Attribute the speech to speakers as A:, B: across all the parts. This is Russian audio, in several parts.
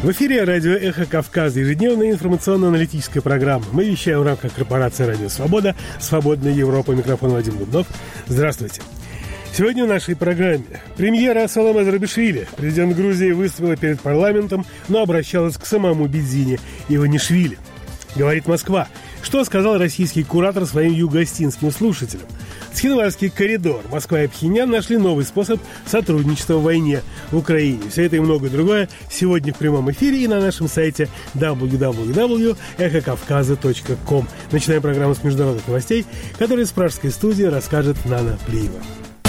A: В эфире радио «Эхо Кавказа», ежедневная информационно-аналитическая программа. Мы вещаем в рамках корпорации «Радио Свобода», «Свободная Европа». Микрофон Вадим Дубнов. Здравствуйте. Сегодня в нашей программе премьера Саломе Зурабишвили. Президент Грузии выступила перед парламентом, но обращалась к самому Бедзине Иванишвили. Говорит Москва. Что сказал российский куратор своим юго-остинским слушателям? Схинвальский коридор. Москва и Пхеньян нашли новый способ сотрудничества в войне в Украине. Все это и многое другое сегодня в прямом эфире и на нашем сайте www.эхокавказа.ком. Начинаем программу с международных новостей, которые с пражской студии расскажет Нана Плиева.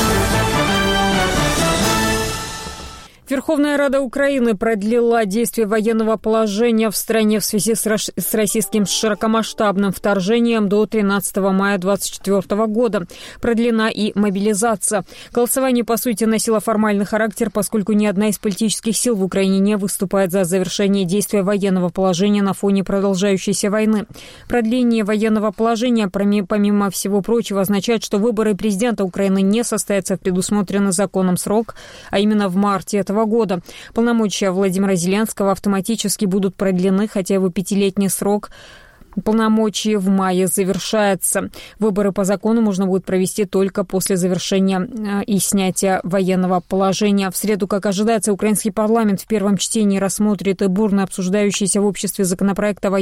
B: Верховная Рада Украины продлила действие военного положения в стране в связи с российским широкомасштабным вторжением до 13 мая 2024 года. Продлена и мобилизация. Голосование, по сути, носило формальный характер, поскольку ни одна из политических сил в Украине не выступает за завершение действия военного положения на фоне продолжающейся войны. Продление военного положения, помимо всего прочего, означает, что выборы президента Украины не состоятся в предусмотренный законом срок, а именно в марте этого года. Полномочия Владимира Зеленского автоматически будут продлены, хотя его 5-летний срок полномочий в мае завершается. Выборы по закону можно будет провести только после завершения и снятия военного положения. В среду, как ожидается, украинский парламент в первом чтении рассмотрит и бурно обсуждающийся в обществе законопроект о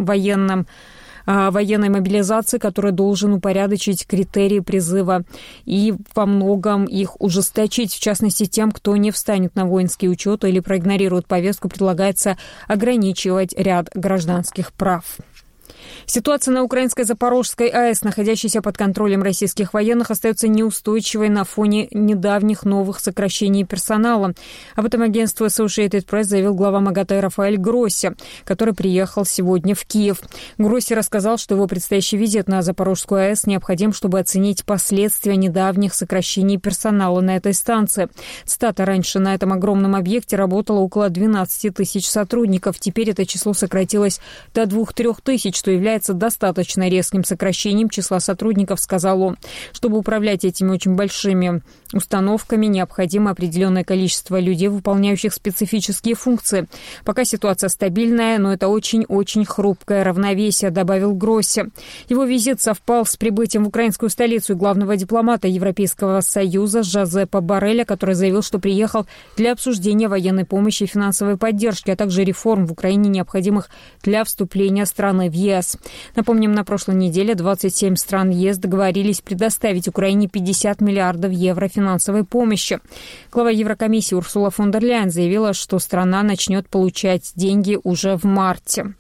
B: военной мобилизации, который должен упорядочить критерии призыва и во многом их ужесточить. В частности, тем, кто не встанет на воинский учет или проигнорирует повестку, предлагается ограничивать ряд гражданских прав. Ситуация на украинской Запорожской АЭС, находящейся под контролем российских военных, остается неустойчивой на фоне недавних новых сокращений персонала. Об этом агентству Associated Press заявил глава МАГАТЭ Рафаэль Гросси, который приехал сегодня в Киев. Гросси рассказал, что его предстоящий визит на Запорожскую АЭС необходим, чтобы оценить последствия недавних сокращений персонала на этой станции. Цитата: «Раньше на этом огромном объекте работало около 12 тысяч сотрудников. Теперь это число сократилось до 2-3 тысяч, что является достаточно резким сокращением числа сотрудников», сказал он. Чтобы управлять этими очень большими установками, необходимо определенное количество людей, выполняющих специфические функции. Пока ситуация стабильная, но это очень-очень хрупкое равновесие, добавил Гросси. Его визит совпал с прибытием в украинскую столицу главного дипломата Европейского Союза Жозепа Борреля, который заявил, что приехал для обсуждения военной помощи и финансовой поддержки, а также реформ в Украине, необходимых для вступления страны в ЕС. Напомним, на прошлой неделе 27 стран ЕС договорились предоставить Украине 50 миллиардов евро финансовой помощи. Глава Еврокомиссии Урсула фон дер Ляйен заявила, что страна начнет получать деньги уже в марте.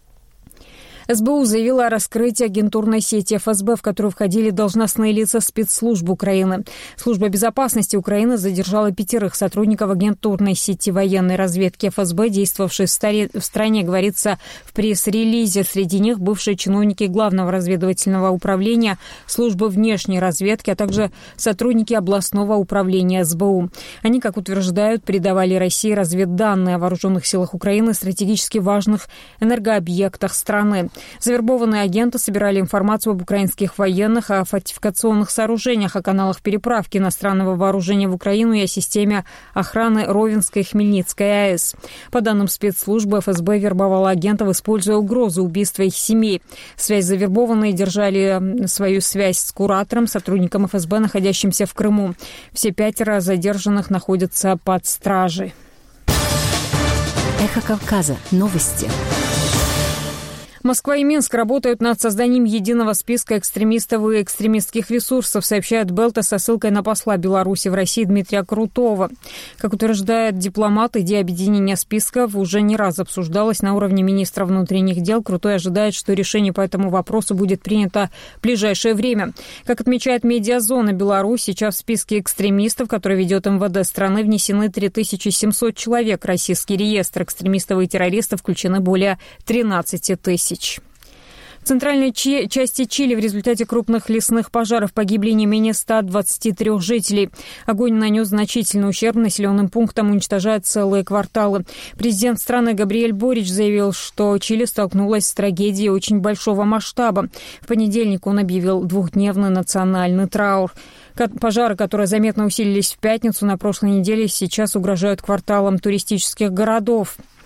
B: СБУ заявила о раскрытии агентурной сети ФСБ, в которую входили должностные лица спецслужб Украины. Служба безопасности Украины задержала 5 сотрудников агентурной сети военной разведки ФСБ, действовавшей в стране, говорится в пресс-релизе. Среди них бывшие чиновники Главного разведывательного управления, службы внешней разведки, а также сотрудники областного управления СБУ. Они, как утверждают, передавали России разведданные о вооруженных силах Украины, стратегически важных энергообъектах страны. Завербованные агенты собирали информацию об украинских военных, о фортификационных сооружениях, о каналах переправки иностранного вооружения в Украину и о системе охраны Ровенской и Хмельницкой АЭС. По данным спецслужбы, ФСБ вербовала агентов, используя угрозу убийства их семей. Связь завербованные держали свою связь с куратором, сотрудником ФСБ, находящимся в Крыму. Все 5 задержанных находятся под стражей.
C: Эхо Кавказа. Новости.
B: Москва и Минск работают над созданием единого списка экстремистов и экстремистских ресурсов, сообщает Белта со ссылкой на посла Беларуси в России Дмитрия Крутого. Как утверждает дипломат, идея объединения списков уже не раз обсуждалась на уровне министра внутренних дел. Крутой ожидает, что решение по этому вопросу будет принято в ближайшее время. Как отмечает Медиазона Беларусь, сейчас в списке экстремистов, который ведет МВД страны, внесены 3700 человек. Российский реестр экстремистов и террористов включены более 13 тысяч. В центральной части Чили в результате крупных лесных пожаров погибли не менее 123 жителей. Огонь нанес значительный ущерб населенным пунктам, уничтожает целые кварталы. Президент страны Габриэль Борич заявил, что Чили столкнулась с трагедией очень большого масштаба. В понедельник он объявил 2-дневный национальный траур. Пожары, которые заметно усилились в пятницу на прошлой неделе, сейчас угрожают кварталам туристических городов.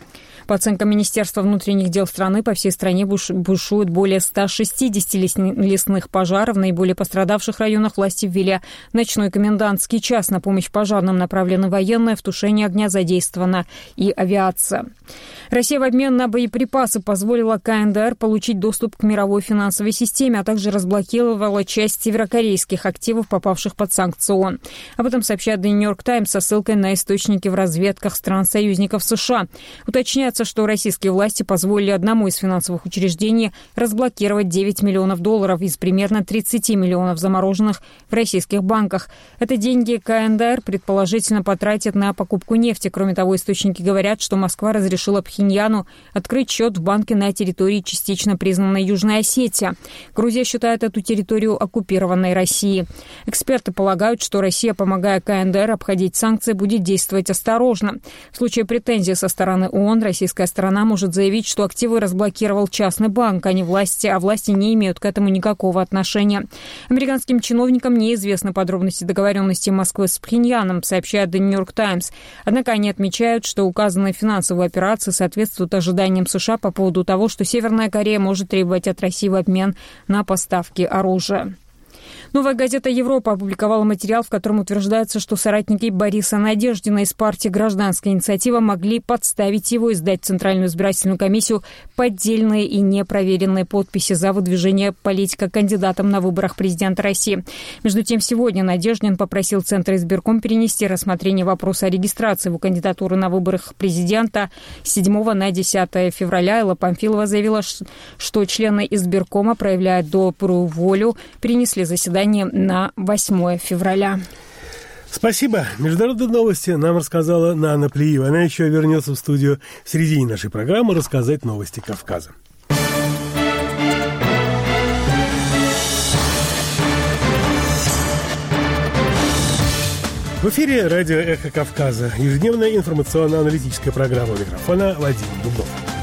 B: По оценкам Министерства внутренних дел страны, по всей стране бушует более 160 лесных пожаров. В наиболее пострадавших районах власти ввели ночной комендантский час. На помощь пожарным направлены военные, в тушении огня задействована и авиация. Россия в обмен на боеприпасы позволила КНДР получить доступ к мировой финансовой системе, а также разблокировала часть северокорейских активов, попавших под санкции ООН. Об этом сообщает The New York Times со ссылкой на источники в разведках стран-союзников США. Уточняется, что российские власти позволили одному из финансовых учреждений разблокировать $9 миллионов из примерно 30 миллионов замороженных в российских банках. Это деньги КНДР предположительно потратят на покупку нефти. Кроме того, источники говорят, что Москва разрешила Пхеньяну открыть счет в банке на территории частично признанной Южной Осетии. Грузия считает эту территорию оккупированной Россией. Эксперты полагают, что Россия, помогая КНДР обходить санкции, будет действовать осторожно. В случае претензий со стороны ООН, российская сторона может заявить, что активы разблокировал частный банк, а не власти, а власти не имеют к этому никакого отношения. Американским чиновникам неизвестны подробности договоренности Москвы с Пхеньяном, сообщает The New York Times. Однако они отмечают, что указанные финансовые операции соответствуют ожиданиям США по поводу того, что Северная Корея может требовать от России в обмен на поставки оружия. Новая газета «Европа» опубликовала материал, в котором утверждается, что соратники Бориса Надеждина из партии «Гражданская инициатива» могли подставить его и сдать в Центральную избирательную комиссию поддельные и непроверенные подписи за выдвижение политика кандидатом на выборах президента России. Между тем, сегодня Надеждин попросил Центр избирком перенести рассмотрение вопроса о регистрации его кандидатуры на выборах президента с 7 на 10 февраля. Элла Памфилова заявила, что члены избиркома, проявляя добрую волю, перенесли заседание на 8 февраля.
A: Спасибо. Международные новости нам рассказала Нана Плиева. Она еще вернется в студию в середине нашей программы рассказать новости Кавказа. В эфире радио «Эхо Кавказа». Ежедневная информационно-аналитическая программа. У микрофона Вадим Дубнов.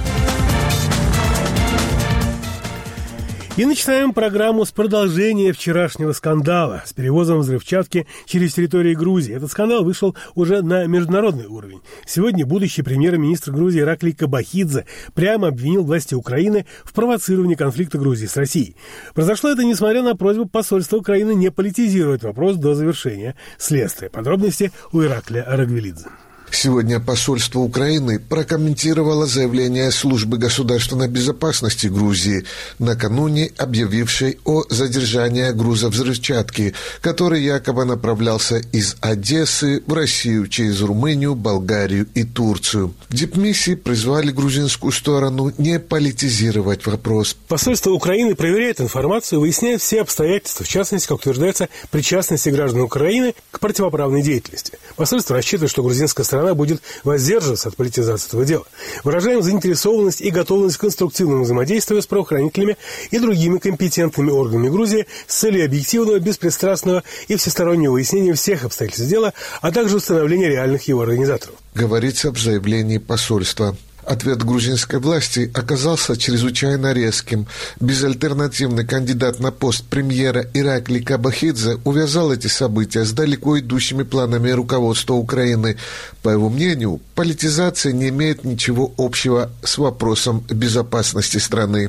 A: И начинаем программу с продолжения вчерашнего скандала с перевозом взрывчатки через территорию Грузии. Этот скандал вышел уже на международный уровень. Сегодня будущий премьер-министр Грузии Ираклий Кобахидзе прямо обвинил власти Украины в провоцировании конфликта Грузии с Россией. Произошло это несмотря на просьбу посольства Украины не политизировать вопрос до завершения следствия. Подробности у Ираклия Арагвелидзе.
D: Сегодня посольство Украины прокомментировало заявление службы государственной безопасности Грузии, накануне объявившей о задержании груза взрывчатки, который якобы направлялся из Одессы в Россию через Румынию, Болгарию и Турцию. В дипмиссии призвали грузинскую сторону не политизировать вопрос.
A: Посольство Украины проверяет информацию, выясняет все обстоятельства, в частности, как утверждается, причастности граждан Украины к противоправной деятельности. Посольство рассчитывает, что грузинская сторона будет воздерживаться от политизации этого дела. Выражаем заинтересованность и готовность к конструктивному взаимодействию с правоохранителями и другими компетентными органами Грузии с целью объективного, беспристрастного и всестороннего выяснения всех обстоятельств дела, а также установления реальных его организаторов.
D: Говорится в заявлении посольства. Ответ грузинской власти оказался чрезвычайно резким. Безальтернативный кандидат на пост премьера Ираклий Кобахидзе увязал эти события с далеко идущими планами руководства Украины. По его мнению, политизация не имеет ничего общего с вопросом безопасности страны.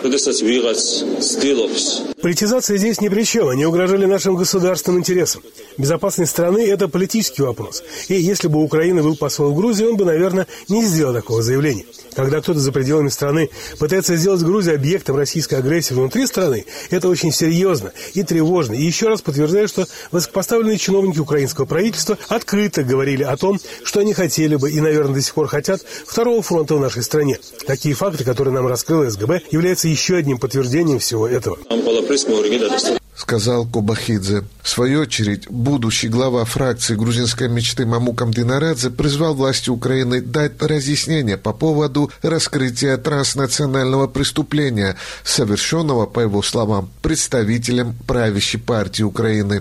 A: Политизация здесь ни при чем. Они угрожали нашим государственным интересам. Безопасность страны – это политический вопрос. И если бы у Украины был посол в Грузии, он бы, наверное, не сделал такого заявления. Когда кто-то за пределами страны пытается сделать Грузию объектом российской агрессии внутри страны, это очень серьезно и тревожно. И еще раз подтверждаю, что высокопоставленные чиновники украинского правительства открыто говорили о том, что они хотели бы и, наверное, до сих пор хотят второго фронта в нашей стране. Такие факты, которые нам раскрыла СГБ, являются еще одним подтверждением всего этого.
D: Сказал Кобахидзе. В свою очередь, будущий глава фракции грузинской мечты Мамук Амдинарадзе призвал власти Украины дать разъяснение по поводу раскрытия транснационального преступления, совершенного, по его словам, представителем правящей партии Украины.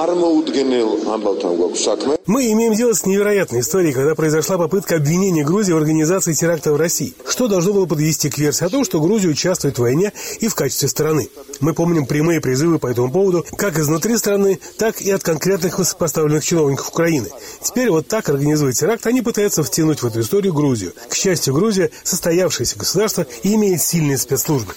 A: Мы имеем дело с невероятной историей, когда произошла попытка обвинения Грузии в организации теракта в России, что должно было подвести к версии о том, что Грузия участвует в войне и в качестве стороны. Мы помним прямые призывы по этому поводу как изнутри страны, так и от конкретных высокопоставленных чиновников Украины. Теперь вот так, организуя теракт, они пытаются втянуть в эту историю Грузию. К счастью, Грузия – состоявшееся государство и имеет сильные спецслужбы.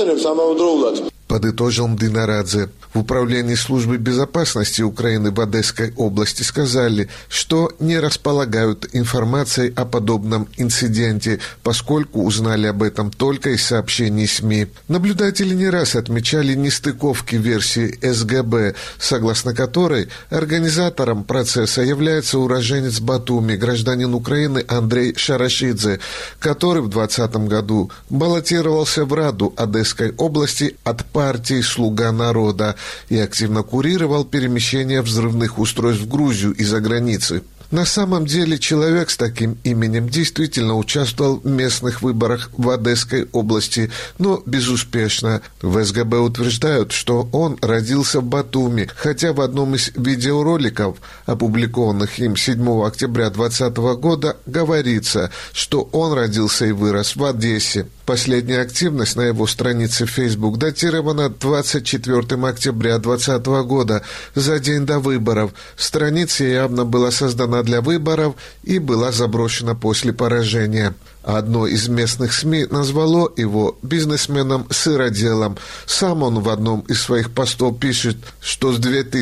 D: Подытожил Мдинарадзе. В Управлении службы безопасности Украины в Одесской области сказали, что не располагают информацией о подобном инциденте, поскольку узнали об этом только из сообщений СМИ. Наблюдатели не раз отмечали нестыковки версии СГБ, согласно которой организатором процесса является уроженец Батуми, гражданин Украины Андрей Шарашидзе, который в 2020 году баллотировался в Раду Одесской области от партии «Слуга народа» и активно курировал перемещение взрывных устройств в Грузию из-за границы. На самом деле человек с таким именем действительно участвовал в местных выборах в Одесской области, но безуспешно. В СГБ утверждают, что он родился в Батуми, хотя в одном из видеороликов, опубликованных им 7 октября 2020 года, говорится, что он родился и вырос в Одессе. Последняя активность на его странице в Facebook датирована 24 октября 2020 года, за день до выборов. Страница явно была создана для выборов и была заброшена после поражения. Одно из местных СМИ назвало его бизнесменом-сыроделом. Сам он в одном из своих постов пишет, что с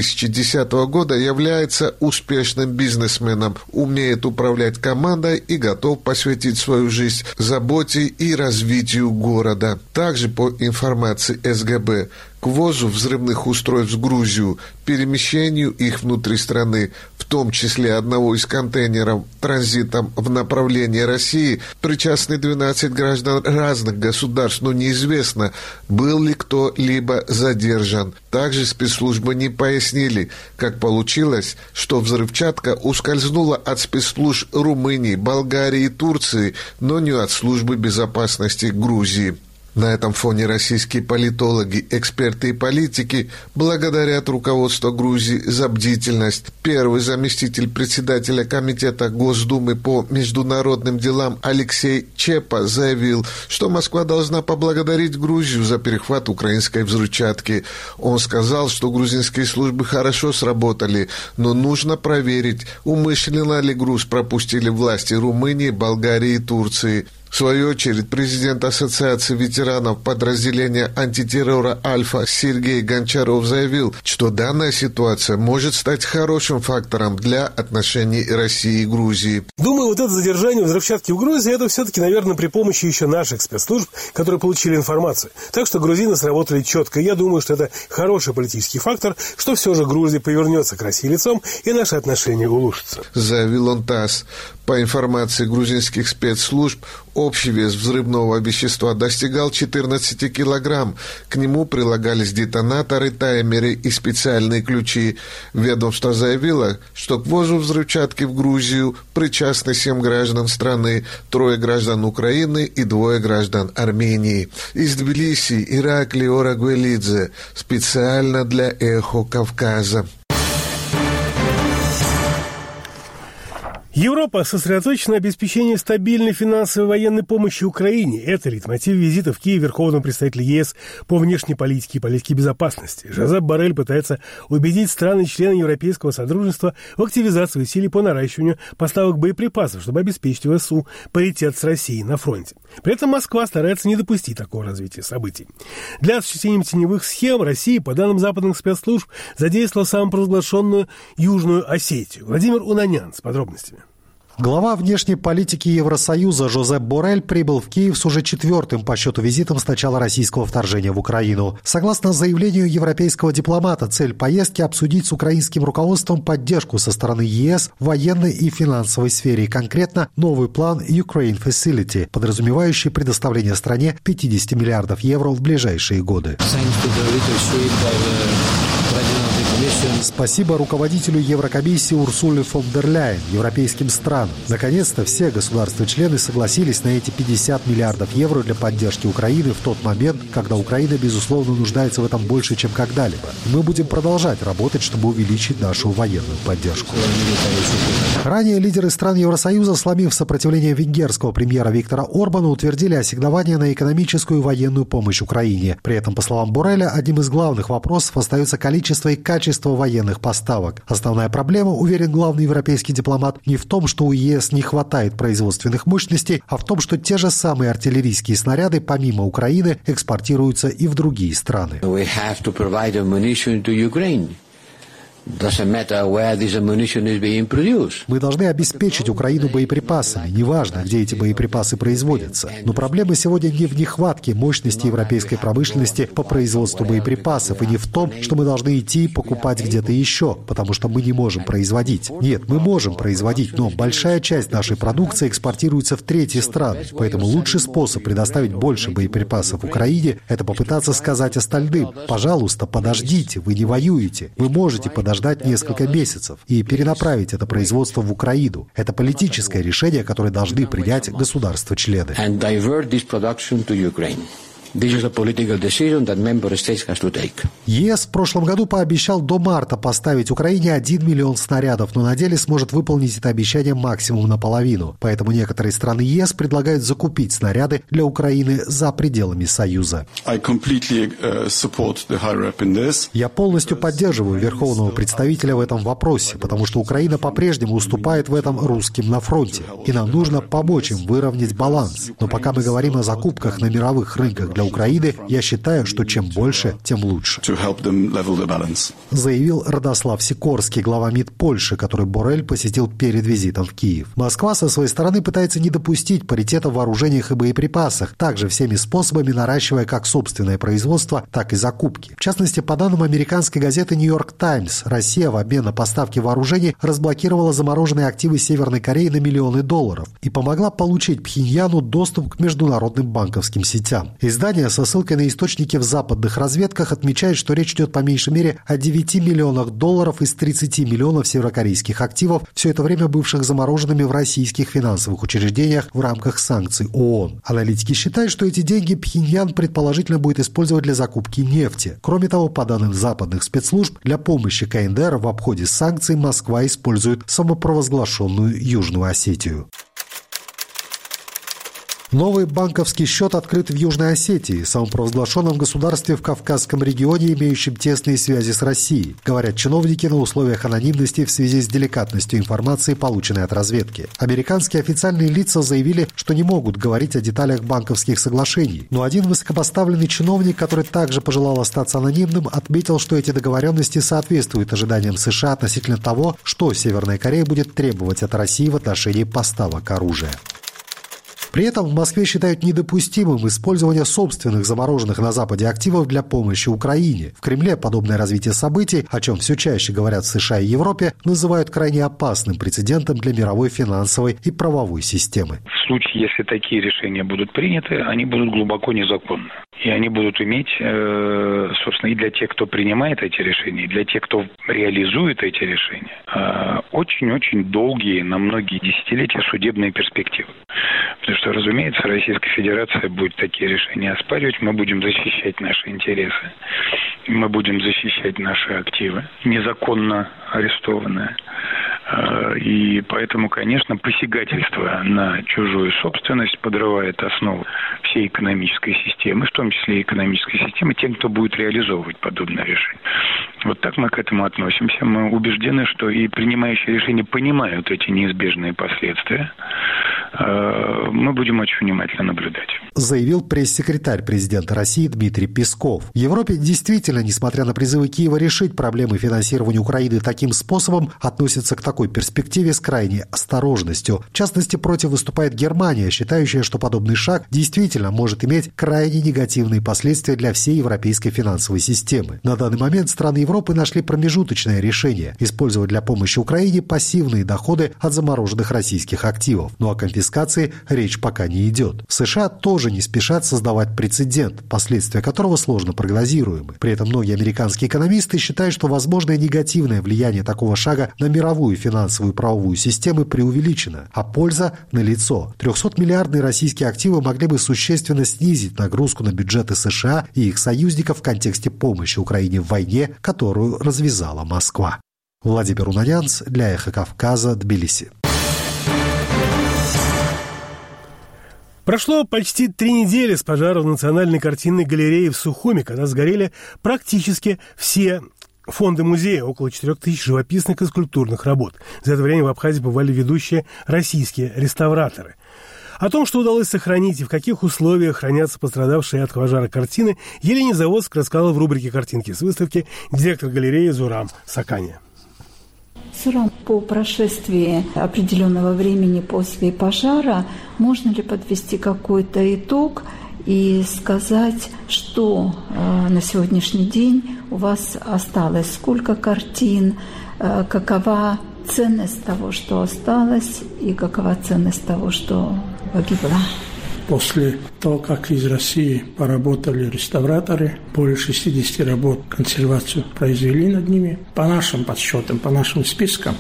D: 2010 года является успешным бизнесменом, умеет управлять командой и готов посвятить свою жизнь заботе и развитию города. Также по информации СГБ, к ввозу взрывных устройств в Грузию, перемещению их внутри страны, в том числе одного из контейнеров транзитом в направлении России, причастны 12 граждан разных государств, но неизвестно, был ли кто-либо задержан. Также спецслужбы не пояснили, как получилось, что взрывчатка ускользнула от спецслужб Румынии, Болгарии и Турции, но не от службы безопасности Грузии. На этом фоне российские политологи, эксперты и политики благодарят руководство Грузии за бдительность. Первый заместитель председателя Комитета Госдумы по международным делам Алексей Чепа заявил, что Москва должна поблагодарить Грузию за перехват украинской взрывчатки. Он сказал, что грузинские службы хорошо сработали, но нужно проверить, умышленно ли груз пропустили власти Румынии, Болгарии и Турции. В свою очередь, президент Ассоциации ветеранов подразделения антитеррора «Альфа» Сергей Гончаров заявил, что данная ситуация может стать хорошим фактором для отношений России и Грузии.
A: Думаю, вот это задержание взрывчатки в Грузии, это все-таки, наверное, при помощи еще наших спецслужб, которые получили информацию. Так что грузины сработали четко. Я думаю, что это хороший политический фактор, что все же Грузия повернется к России лицом, и наши отношения улучшатся.
D: Заявил он ТАСС. По информации грузинских спецслужб, общий вес взрывного вещества достигал 14 килограмм. К нему прилагались детонаторы, таймеры и специальные ключи. Ведомство заявило, что к ввозу взрывчатки в Грузию причастны 7 граждан страны, 3 граждан Украины и 2 граждан Армении. Из Тбилиси Ираклий Орагвелидзе. Специально для «Эхо Кавказа».
A: Европа сосредоточена на обеспечении стабильной финансовой и военной помощи Украине. Это лейтмотив визита в Киев верховного представителя ЕС по внешней политике и политике безопасности. Жозеп Боррель пытается убедить страны-члены Европейского Содружества в активизации усилий по наращиванию поставок боеприпасов, чтобы обеспечить ВСУ паритет с Россией на фронте. При этом Москва старается не допустить такого развития событий. Для осуществления теневых схем Россия, по данным западных спецслужб, задействовала самопровозглашенную Южную Осетию. Владимир Унанян с подробностями.
E: Глава внешней политики Евросоюза Жозеп Боррель прибыл в Киев с уже 4-м по счету визитом с начала российского вторжения в Украину. Согласно заявлению европейского дипломата, цель поездки – обсудить с украинским руководством поддержку со стороны ЕС в военной и финансовой сфере, конкретно новый план Ukraine Facility, подразумевающий предоставление стране 50 миллиардов евро в ближайшие годы.
F: С
E: Спасибо руководителю Еврокомиссии Урсуле фон дер Ляйен, европейским странам. Наконец-то все государства-члены согласились на эти 50 миллиардов евро для поддержки Украины в тот момент, когда Украина, безусловно, нуждается в этом больше, чем когда-либо. Мы будем продолжать работать, чтобы увеличить нашу военную поддержку. Ранее лидеры стран Евросоюза, сломив сопротивление венгерского премьера Виктора Орбана, утвердили ассигнования на экономическую и военную помощь Украине. При этом, по словам Борреля, одним из главных вопросов остается количество и качество военных поставок. Основная проблема, уверен главный европейский дипломат, не в том, что у ЕС не хватает производственных мощностей, а в том, что те же самые артиллерийские снаряды, помимо Украины, экспортируются и в другие страны. Мы должны обеспечить Украину боеприпасами, неважно, где эти боеприпасы производятся. Но проблема сегодня не в нехватке мощности европейской промышленности по производству боеприпасов и не в том, что мы должны идти и покупать где-то еще, потому что мы не можем производить. Нет, мы можем производить, но большая часть нашей продукции экспортируется в третьи страны. Поэтому лучший способ предоставить больше боеприпасов Украине – это попытаться сказать остальным: пожалуйста, подождите, вы не воюете, вы можете подождать несколько месяцев и перенаправить это производство в Украину. Это политическое решение, которое должны принять государства-члены. ЕС в прошлом году пообещал до марта поставить Украине 1 миллион снарядов, но на деле сможет выполнить это обещание максимум наполовину. Поэтому некоторые страны ЕС предлагают закупить снаряды для Украины за пределами Союза. Я полностью поддерживаю верховного представителя в этом вопросе, потому что Украина по-прежнему уступает в этом русским на фронте, и нам нужно помочь им выровнять баланс. Но пока мы говорим о закупках на мировых рынках для Украины, я считаю, что чем больше, тем лучше. Заявил Радослав Сикорский, глава МИД Польши, который Боррель посетил перед визитом в Киев. Москва со своей стороны пытается не допустить паритета в вооружениях и боеприпасах, также всеми способами наращивая как собственное производство, так и закупки. В частности, по данным американской газеты «Нью-Йорк Таймс», Россия в обмен на поставки вооружений разблокировала замороженные активы Северной Кореи на миллионы долларов и помогла получить Пхеньяну доступ к международным банковским сетям. Издание со ссылкой на источники в западных разведках отмечает, что речь идет по меньшей мере о 9 миллионах долларов из 30 миллионов северокорейских активов, все это время бывших замороженными в российских финансовых учреждениях в рамках санкций ООН. Аналитики считают, что эти деньги Пхеньян предположительно будет использовать для закупки нефти. Кроме того, по данным западных спецслужб, для помощи КНДР в обходе санкций Москва использует самопровозглашенную Южную Осетию. Новый банковский счет открыт в Южной Осетии, самопровозглашенном государстве в Кавказском регионе, имеющем тесные связи с Россией, говорят чиновники на условиях анонимности в связи с деликатностью информации, полученной от разведки. Американские официальные лица заявили, что не могут говорить о деталях банковских соглашений, но один высокопоставленный чиновник, который также пожелал остаться анонимным, отметил, что эти договоренности соответствуют ожиданиям США относительно того, что Северная Корея будет требовать от России в отношении поставок оружия. При этом в Москве считают недопустимым использование собственных замороженных на Западе активов для помощи Украине. В Кремле подобное развитие событий, о чем все чаще говорят в США и Европе, называют крайне опасным прецедентом для мировой финансовой и правовой системы.
F: В случае, если такие решения будут приняты, они будут глубоко незаконны. И они будут иметь, собственно, и для тех, кто принимает эти решения, и для тех, кто реализует эти решения, очень-очень долгие, на многие десятилетия судебные перспективы. Потому что, разумеется, Российская Федерация будет такие решения оспаривать, мы будем защищать наши интересы, мы будем защищать наши активы, незаконно арестованные. И поэтому, конечно, посягательство на чужую собственность подрывает основу всей экономической системы, в том числе и экономической системы, тем, кто будет реализовывать подобное решение. Вот так мы к этому относимся. Мы убеждены, что и принимающие решения понимают эти неизбежные последствия. Мы будем очень внимательно наблюдать.
E: Заявил пресс-секретарь президента России Дмитрий Песков. В Европе действительно, несмотря на призывы Киева решить проблемы финансирования Украины таким способом, относятся к такой перспективе с крайней осторожностью. В частности, против выступает Германия, считающая, что подобный шаг действительно может иметь крайне негативные последствия для всей европейской финансовой системы. На данный момент страны Европы нашли промежуточное решение – использовать для помощи Украине пассивные доходы от замороженных российских активов. Ну а конфискация конфискации речь пока не идет. В США тоже не спешат создавать прецедент, последствия которого сложно прогнозируемы. При этом многие американские экономисты считают, что возможное негативное влияние такого шага на мировую финансовую и правовую систему преувеличено, а польза налицо. 300-миллиардные российские активы могли бы существенно снизить нагрузку на бюджеты США и их союзников в контексте помощи Украине в войне, которую развязала Москва. Владимир Унанянц для «Эхо Кавказа», Тбилиси.
A: Прошло почти 3 недели с пожара в Национальной картинной галерее в Сухуми, когда сгорели практически все фонды музея, около 4000 живописных и скульптурных работ. За это время в Абхазии бывали ведущие российские реставраторы. О том, что удалось сохранить и в каких условиях хранятся пострадавшие от пожара картины, Елене Заводск рассказала в рубрике «Картинки с выставки» директор галереи Зурам Сакания.
G: Сурам, по прошествии определенного времени после пожара, можно ли подвести какой-то итог и сказать, что на сегодняшний день у вас осталось, сколько картин, какова ценность того, что осталось, и какова ценность того, что погибло?
H: После того, как из России поработали реставраторы, более 60 работ консервацию произвели над ними. По нашим подсчетам, по нашим спискам,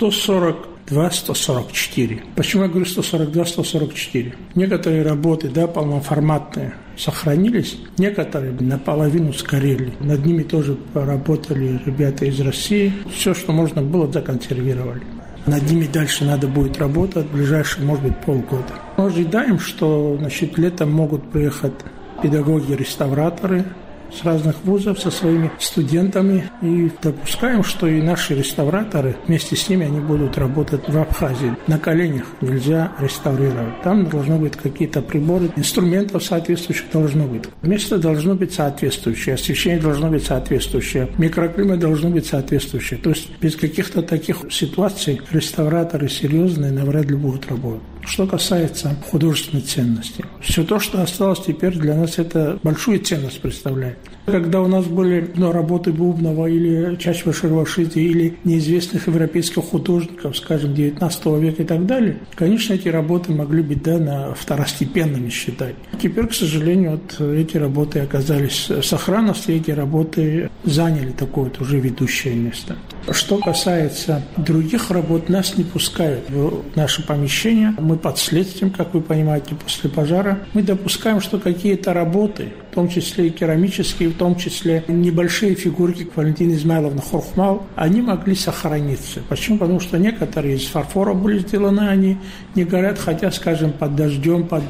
H: 142-144. Почему я говорю 142-144? Некоторые работы, полноформатные, сохранились, некоторые наполовину сгорели. Над ними тоже поработали ребята из России. Все, что можно было, законсервировали. Над ними дальше надо будет работать в ближайшие, может быть, полгода. Мы ожидаем, что летом могут приехать педагоги-реставраторы с разных вузов со своими студентами. И допускаем, что и наши реставраторы, вместе с ними они будут работать в Абхазии. На коленях нельзя реставрировать. Там должны быть какие-то приборы, инструментов соответствующих должно быть. Место должно быть соответствующее, освещение должно быть соответствующее, микроклимат должно быть соответствующее. То есть без каких-то таких ситуаций реставраторы серьезные навряд ли будут работать. Что касается художественной ценности, все то, что осталось теперь для нас, это большую ценность представляет. Когда у нас были работы Бубнова или Чачва-Шервашидзе или неизвестных европейских художников, скажем, 19 века и так далее, конечно, эти работы могли быть второстепенными считать. Теперь, к сожалению, эти работы оказались в сохранности, эти работы заняли такое уже ведущее место. Что касается других работ, нас не пускают в наше помещение. Мы под следствием, как вы понимаете, после пожара. Мы допускаем, что какие-то работы, в том числе и керамические, в том числе небольшие фигурки, как Валентина Измайловна Хорхмал, они могли сохраниться. Почему? Потому что некоторые из фарфора были сделаны, они не горят, хотя, скажем, под дождем, под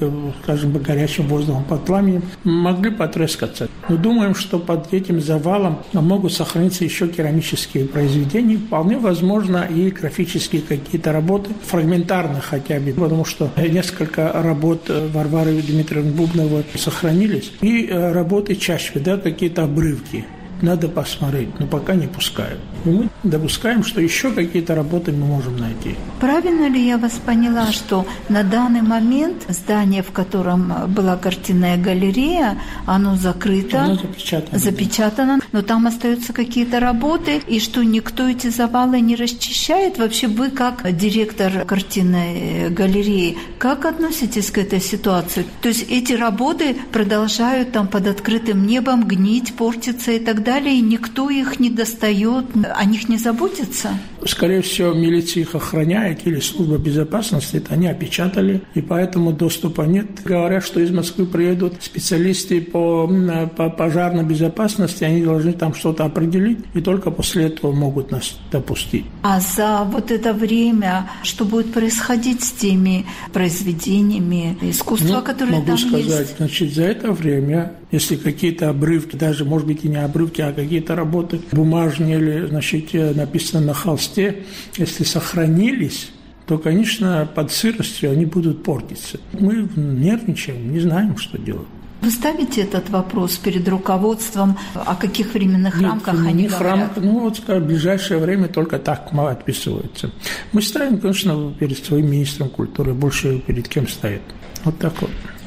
H: горячим воздухом, под пламенем, могли потрескаться. Но думаем, что под этим завалом могут сохраниться еще керамические произведения. Вполне возможно и графические какие-то работы, фрагментарно хотя бы, потому что несколько работ Варвары Дмитриевны Бубновой сохранились. И работы чаще, какие-то обрывки. Надо посмотреть, но пока не пускают. И мы допускаем, что еще какие-то работы мы можем найти.
G: Правильно ли я вас поняла, что на данный момент здание, в котором была картинная галерея, оно закрыто,
H: оно
G: запечатано, но там остаются какие-то работы, и что никто эти завалы не расчищает? Вообще вы, как директор картинной галереи, как относитесь к этой ситуации? То есть эти работы продолжают там под открытым небом гнить, портиться и так далее, и никто их не достает, о них не заботится?
H: Скорее всего, милиция их охраняет или служба безопасности, это они опечатали, и поэтому доступа нет. Говорят, что из Москвы приедут специалисты по пожарной безопасности, они должны там что-то определить, и только после этого могут нас допустить.
G: А за это время что будет происходить с теми произведениями искусства, которые там есть?
H: Могу сказать, за это время, если какие-то обрывки, даже, может быть, и не обрывки, а какие-то работы бумажные или, написано на холсте, если сохранились, то, конечно, под сыростью они будут портиться. Мы нервничаем, не знаем, что делать.
G: Вы ставите этот вопрос перед руководством, о каких временных рамках они говорят?
H: В ближайшее время только так отписываются. Мы ставим, конечно, перед своим министром культуры, больше перед кем стоит. Вот так вот.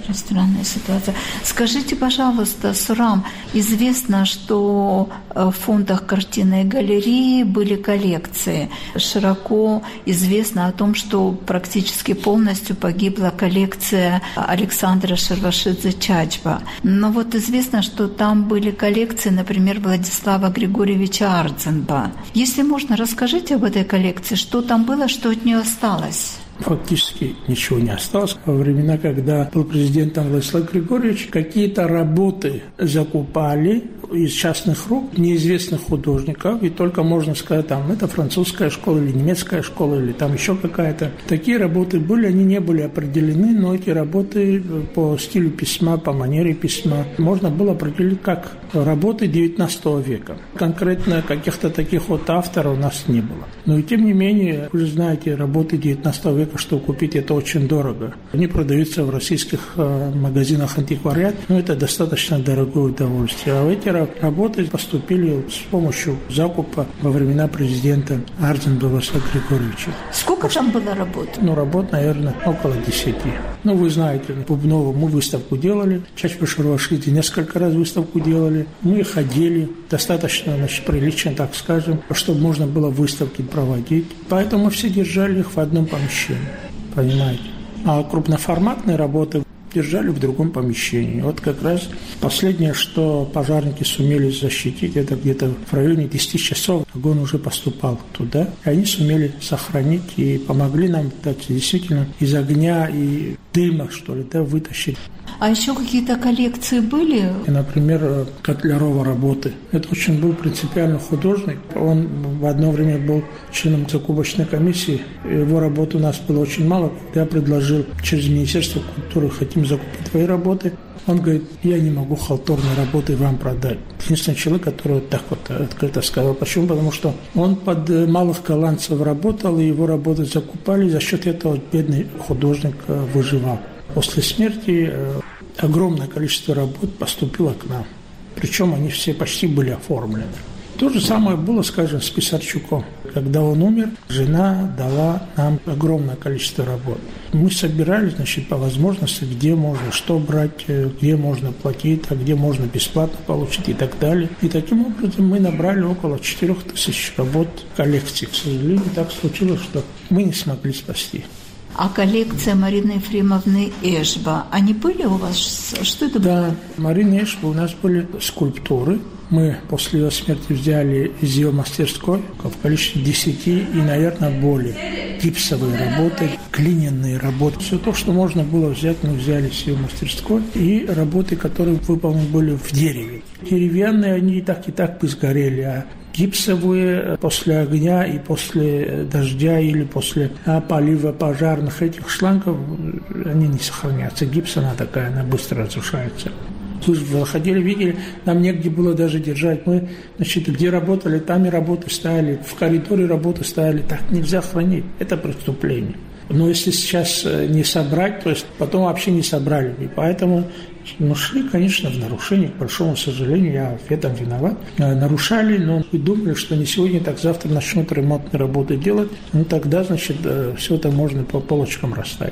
G: Странная ситуация. Скажите, пожалуйста, Сурам, известно, что в фондах картинной галереи были коллекции. Широко известно о том, что практически полностью погибла коллекция Александра Шервашидзе-Чачба. Но вот известно, что там были коллекции, например, Владислава Григорьевича Ардзенба. Если можно, расскажите об этой коллекции, что там было, что от нее осталось?
H: Фактически ничего не осталось. Во времена, когда был президентом Владислав Григорьевич, какие-то работы закупали из частных рук неизвестных художников, и только можно сказать, там, это французская школа или немецкая школа, или там еще какая-то. Такие работы были, они не были определены, но эти работы по стилю письма, по манере письма можно было определить как работы XIX века. Конкретно каких-то таких вот авторов у нас не было. Но и тем не менее, вы же знаете, работы XIX века, что купить, это очень дорого. Они продаются в российских магазинах антиквариат, но это достаточно дорогое удовольствие. А эти работы поступили с помощью закупа во времена президента Ардзенба Владислава Григорьевича.
G: Сколько там было работ?
H: Работ, наверное, около 10. Вы знаете, в Бубново мы выставку делали, Чачба Шервашидзе несколько раз выставку делали. Мы ходили достаточно, прилично, так скажем, чтобы можно было выставки проводить. Поэтому мы все держали их в одном помещении, понимаете. А крупноформатные работы держали в другом помещении. Вот как раз последнее, что пожарники сумели защитить, это где-то в районе 10 часов огонь уже поступал туда. И они сумели сохранить и помогли нам действительно из огня и дыма, вытащить.
G: А еще какие-то коллекции были?
H: Например, Котлярова работы. Это очень был принципиальный художник. Он в одно время был членом закупочной комиссии. Его работы у нас было очень мало. Я предложил через Министерство культуры, хотим закупить твои работы. Он говорит, я не могу халтурные работы вам продать. Единственный человек, который так открыто сказал. Почему? Потому что он под малых голландцев работал, и его работы закупали. За счет этого бедный художник выживал. После смерти огромное количество работ поступило к нам. Причем они все почти были оформлены. То же самое было, скажем, с Писарчуком. Когда он умер, жена дала нам огромное количество работ. Мы собирали, по возможности, где можно что брать, где можно платить, а где можно бесплатно получить и так далее. И таким образом мы набрали около 4000 работ коллекции. К сожалению, так случилось, что мы не смогли спасти.
G: А коллекция Марины Ефремовны Эшба, они были у вас? Что это было?
H: Да, Марины Эшба у нас были скульптуры. Мы после ее смерти взяли из ее мастерской в количестве 10 и, наверное, более. Гипсовые работы, глиняные работы. Все то, что можно было взять, мы взяли с ее мастерской. И работы, которые выполнены были в дереве. Деревянные они и так бы сгорели, а гипсовые после огня и после дождя или после полива пожарных этих шлангов, они не сохранятся. Гипс, она такая, она быстро разрушается. Вы же заходили, видели, нам негде было даже держать. Мы, где работали, там и работы ставили, в коридоре работы ставили. Так нельзя хранить. Это преступление. Но если сейчас не собрать, то есть потом вообще не собрали. И поэтому шли, конечно, в нарушение, к большому сожалению, я в этом виноват. Нарушали, но и думали, что не сегодня, так завтра начнут ремонтные работы делать. Тогда, все это можно по полочкам расставить.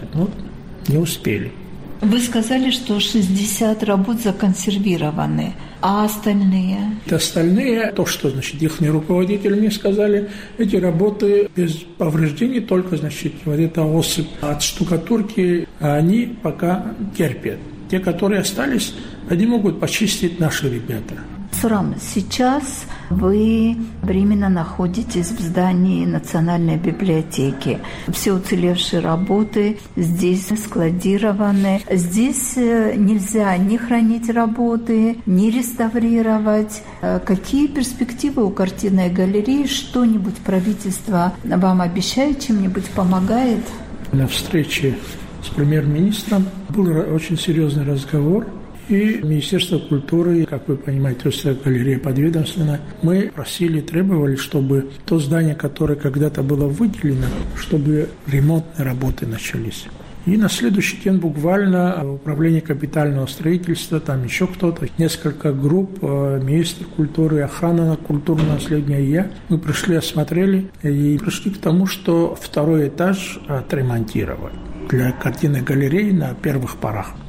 H: Не успели.
G: Вы сказали, что 60 работ законсервированы, а остальные?
H: Остальные, то, что, их руководители мне сказали, эти работы без повреждений, только, вот эта осыпь от штукатурки, они пока терпят. Те, которые остались, они могут почистить наши ребята.
G: Сурам, сейчас вы временно находитесь в здании Национальной библиотеки. Все уцелевшие работы здесь складированы. Здесь нельзя ни хранить работы, ни реставрировать. Какие перспективы у картинной галереи? Что-нибудь правительство вам обещает, чем-нибудь помогает?
H: На встрече с премьер-министром был очень серьезный разговор. И Министерство культуры, как вы понимаете, галерея подведомственная, мы просили, требовали, чтобы то здание, которое когда-то было выделено, чтобы ремонтные работы начались. И на следующий день буквально управление капитального строительства, там еще кто-то, несколько групп, министр культуры, охрана культурного наследия и я, мы пришли, осмотрели и пришли к тому, что второй этаж отремонтировали для картинной галереи на первых порах.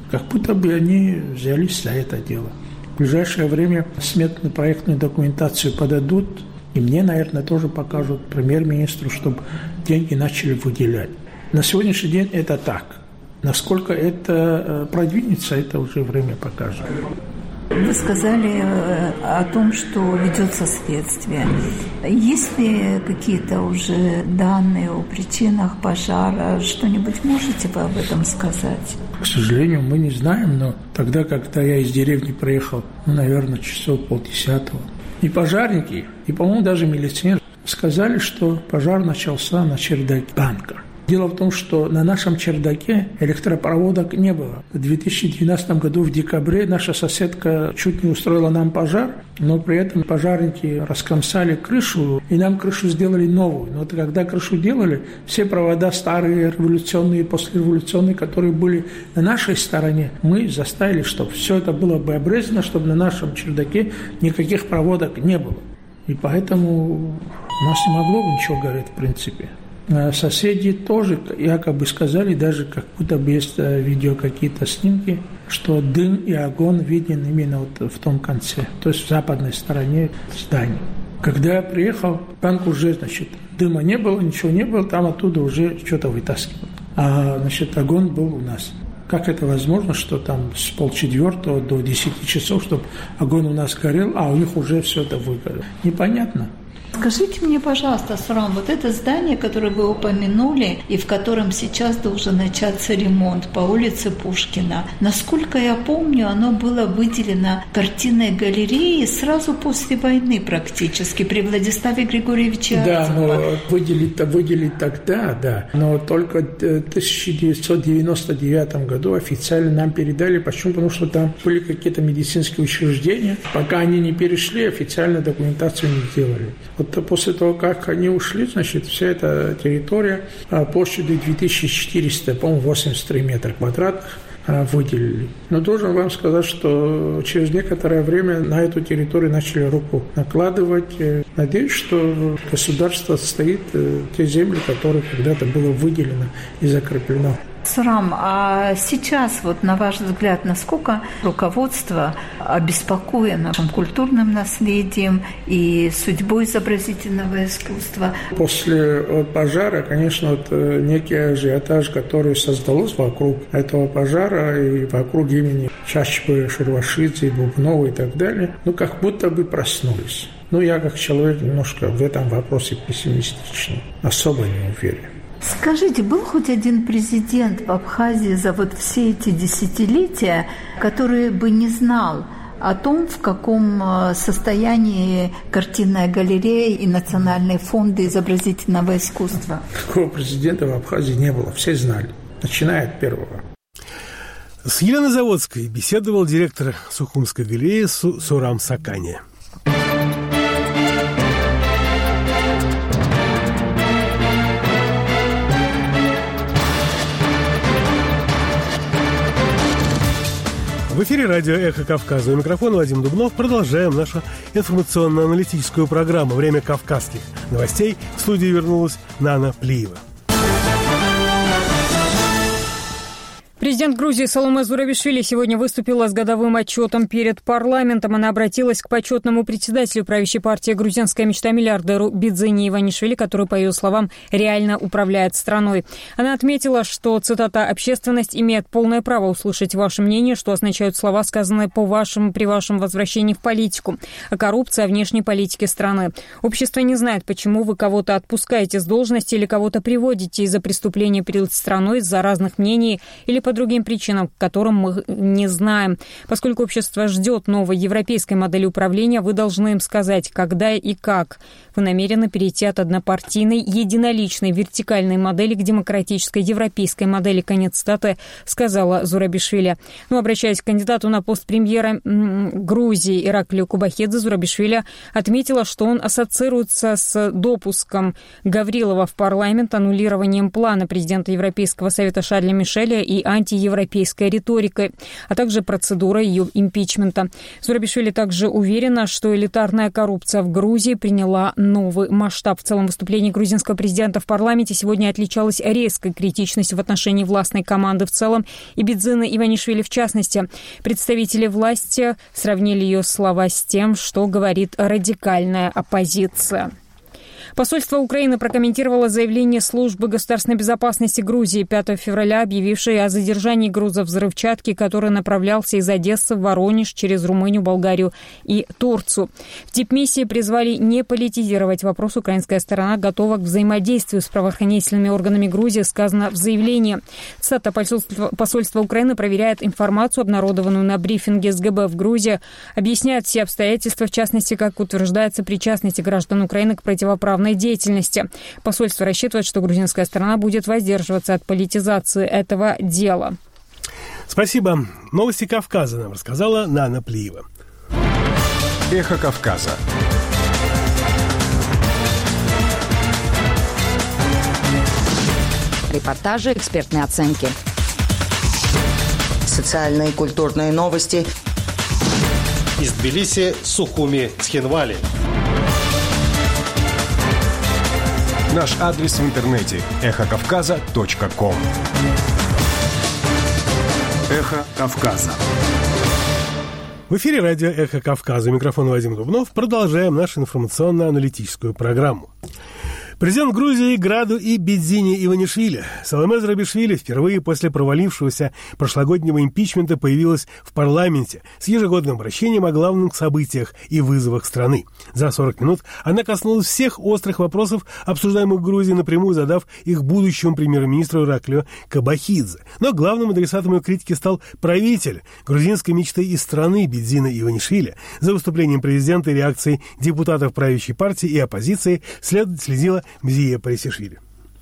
H: Как будто бы они взялись за это дело. В ближайшее время сметно-проектную документацию подадут, и мне, наверное, тоже покажут премьер-министру, чтобы деньги начали выделять. На сегодняшний день это так. Насколько это продвинется, это уже время покажет.
G: Вы сказали о том, что ведется следствие. Есть ли какие-то уже данные о причинах пожара? Что-нибудь можете вы об этом сказать?
H: К сожалению, мы не знаем, но тогда, когда я из деревни приехал, наверное, часов 9:30, и пожарники, и, по-моему, даже милиционеры сказали, что пожар начался на чердаке банка. Дело в том, что на нашем чердаке электропроводок не было. В 2012 году в декабре наша соседка чуть не устроила нам пожар, но при этом пожарники раскромсали крышу, и нам крышу сделали новую. Но когда крышу делали, все провода старые, революционные, послереволюционные, которые были на нашей стороне, мы заставили, чтобы все это было бы обрезано, чтобы на нашем чердаке никаких проводок не было. И поэтому у нас не могло бы ничего гореть, в принципе. Соседи тоже якобы сказали, даже как будто бы есть видео, какие-то снимки, что дым и огонь виден именно вот в том конце, то есть в западной стороне здания. Когда я приехал, банк уже, значит, дыма не было, ничего не было, там оттуда уже что-то вытаскивали. А, значит, огонь был у нас. Как это возможно, что там с 3:30 до 10 часов, чтобы огонь у нас горел, а у них уже все это выгорело? Непонятно.
G: Скажите мне, пожалуйста, Сурам, вот это здание, которое вы упомянули, и в котором сейчас должен начаться ремонт по улице Пушкина, насколько я помню, оно было выделено картинной галереей сразу после войны практически, при Владиславе Григорьевиче Арцепове.
H: Да, но выделить тогда, да, но только в 1999 году официально нам передали. Почему? Потому что там были какие-то медицинские учреждения. Пока они не перешли, официально документацию не сделали. Вот после того, как они ушли, значит, вся эта территория площадью 2400, по-моему, 83 метра квадратных выделили. Но должен вам сказать, что через некоторое время на эту территорию начали руку накладывать. Надеюсь, что государство отстоит те земли, которые когда-то было выделено и закреплено.
G: Сурам, а сейчас, вот на ваш взгляд, насколько руководство обеспокоено культурным наследием и судьбой изобразительного искусства?
H: После пожара, конечно, вот некий ажиотаж, который создался вокруг этого пожара и вокруг имени Чачбы, Шурвашидзе, Бубнова и так далее, как будто бы проснулись. Я как человек немножко в этом вопросе пессимистичный, особо не уверен.
G: Скажите, был хоть один президент в Абхазии за вот все эти десятилетия, который бы не знал о том, в каком состоянии картинная галерея и национальные фонды изобразительного искусства?
H: Такого президента в Абхазии не было, все знали, начиная от первого.
A: С Еленой Заводской беседовал директор Сухумской галереи Сурам Сакани. В эфире радио «Эхо Кавказа». У микрофона Вадим Дубнов. Продолжаем нашу информационно-аналитическую программу «Время кавказских новостей». В студии вернулась Нана Плиева.
B: Президент Грузии Саломе Зурабишвили сегодня выступила с годовым отчетом перед парламентом. Она обратилась к почетному председателю правящей партии «Грузинская мечта» миллиардеру Бидзине Иванишвили, который, по ее словам, реально управляет страной. Она отметила, что, цитата, «общественность имеет полное право услышать ваше мнение, что означают слова, сказанные при вашем возвращении в политику, о коррупции, о внешней политике страны. Общество не знает, почему вы кого-то отпускаете с должности или кого-то приводите из-за преступления перед страной, из-за разных мнений или по другим причинам, которым мы не знаем. Поскольку общество ждет новой европейской модели управления, вы должны им сказать, когда и как вы намерены перейти от однопартийной, единоличной, вертикальной модели к демократической европейской модели, конец цитаты, сказала Зурабишвили. Обращаясь к кандидату на пост премьера Грузии Ираклию Кубахидзе, Зурабишвили отметила, что он ассоциируется с допуском Гаврилова в парламент, аннулированием плана президента Европейского совета Шарля Мишеля и антиевропейской риторикой, а также процедура ее импичмента. Зурабишвили также уверена, что элитарная коррупция в Грузии приняла новый масштаб. В целом выступление грузинского президента в парламенте сегодня отличалось резкой критичностью в отношении властной команды в целом и Бидзины Иванишвили в частности. Представители власти сравнили ее слова с тем, что говорит радикальная оппозиция. Посольство Украины прокомментировало заявление службы государственной безопасности Грузии 5 февраля, объявившей о задержании груза взрывчатки, который направлялся из Одессы в Воронеж через Румынию, Болгарию и Турцию. В дипмиссии призвали не политизировать вопрос. Украинская сторона готова к взаимодействию с правоохранительными органами Грузии, сказано в заявлении. Цитата: посольство Украины проверяет информацию, обнародованную на брифинге СГБ в Грузии, объясняет все обстоятельства, в частности, как утверждается причастность граждан Украины к противоправной деятельности. Посольство рассчитывает, что грузинская сторона будет воздерживаться от политизации этого дела.
A: Спасибо. Новости Кавказа нам рассказала Нана Плиева.
I: Эхо Кавказа.
J: Репортажи, экспертные оценки. Социальные и культурные новости.
E: Из Тбилиси, Сухуми, Цхинвали.
I: Наш адрес в интернете – эхокавказа.ком. Эхо Кавказа.
A: В эфире радио «Эхо Кавказа». Микрофон Вадим Дубнов. Продолжаем нашу информационно-аналитическую программу. Президент Грузии Граду и Бидзине Иванишвили Саломе Зурабишвили впервые после провалившегося прошлогоднего импичмента появилась в парламенте с ежегодным обращением о главных событиях и вызовах страны. За 40 минут она коснулась всех острых вопросов, обсуждаемых в Грузии, напрямую задав их будущему премьер-министру Ираклио Кабахидзе. Но главным адресатом ее критики стал правитель грузинской мечты из страны Бидзина Иванишвили. За выступлением президента и реакцией депутатов правящей партии и оппозиции следила Мзия Парисишвили.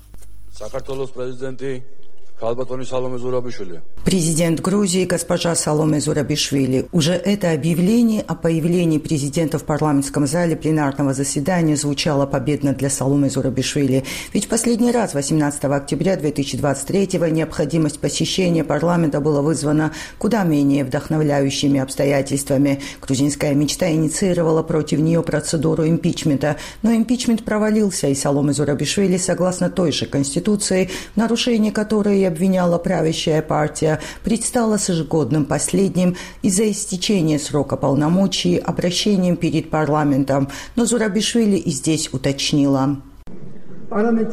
J: Президент Грузии госпожа Саломе Зурабишвили. Уже это объявление о появлении президента в парламентском зале пленарного заседания звучало победно для Саломе Зурабишвили. Ведь в последний раз, 18 октября 2023-го, необходимость посещения парламента была вызвана куда менее вдохновляющими обстоятельствами. Грузинская мечта инициировала против нее процедуру импичмента, но импичмент провалился, и Саломе Зурабишвили, согласно той же Конституции, в нарушении которой и обвиняла правящая партия, предстала с ежегодным последним из-за истечения срока полномочий обращением перед парламентом. Но Зурабишвили и здесь уточнила. На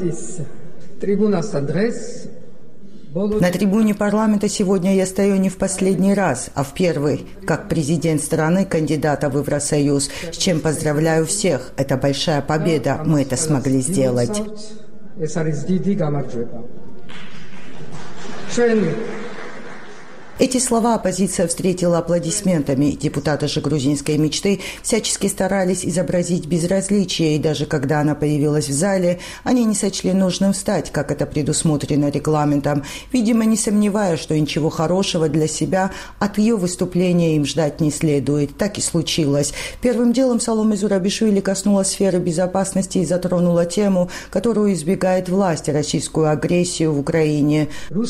J: трибуне парламента сегодня я стою не в последний раз, а в первый, как президент страны, кандидата в Евросоюз, с чем поздравляю всех. Это большая победа, мы это смогли сделать. Эти слова оппозиция встретила аплодисментами. Депутаты же грузинской мечты всячески старались изобразить безразличие, и даже когда она появилась в зале, они не сочли нужным встать, как это предусмотрено регламентом, видимо, не сомневаясь, что ничего хорошего для себя от ее выступления им ждать не следует. Так и случилось. Первым делом Саломе Зурабишвили коснулась сферы безопасности и затронула тему, которую избегает власть – российскую агрессию в Украине.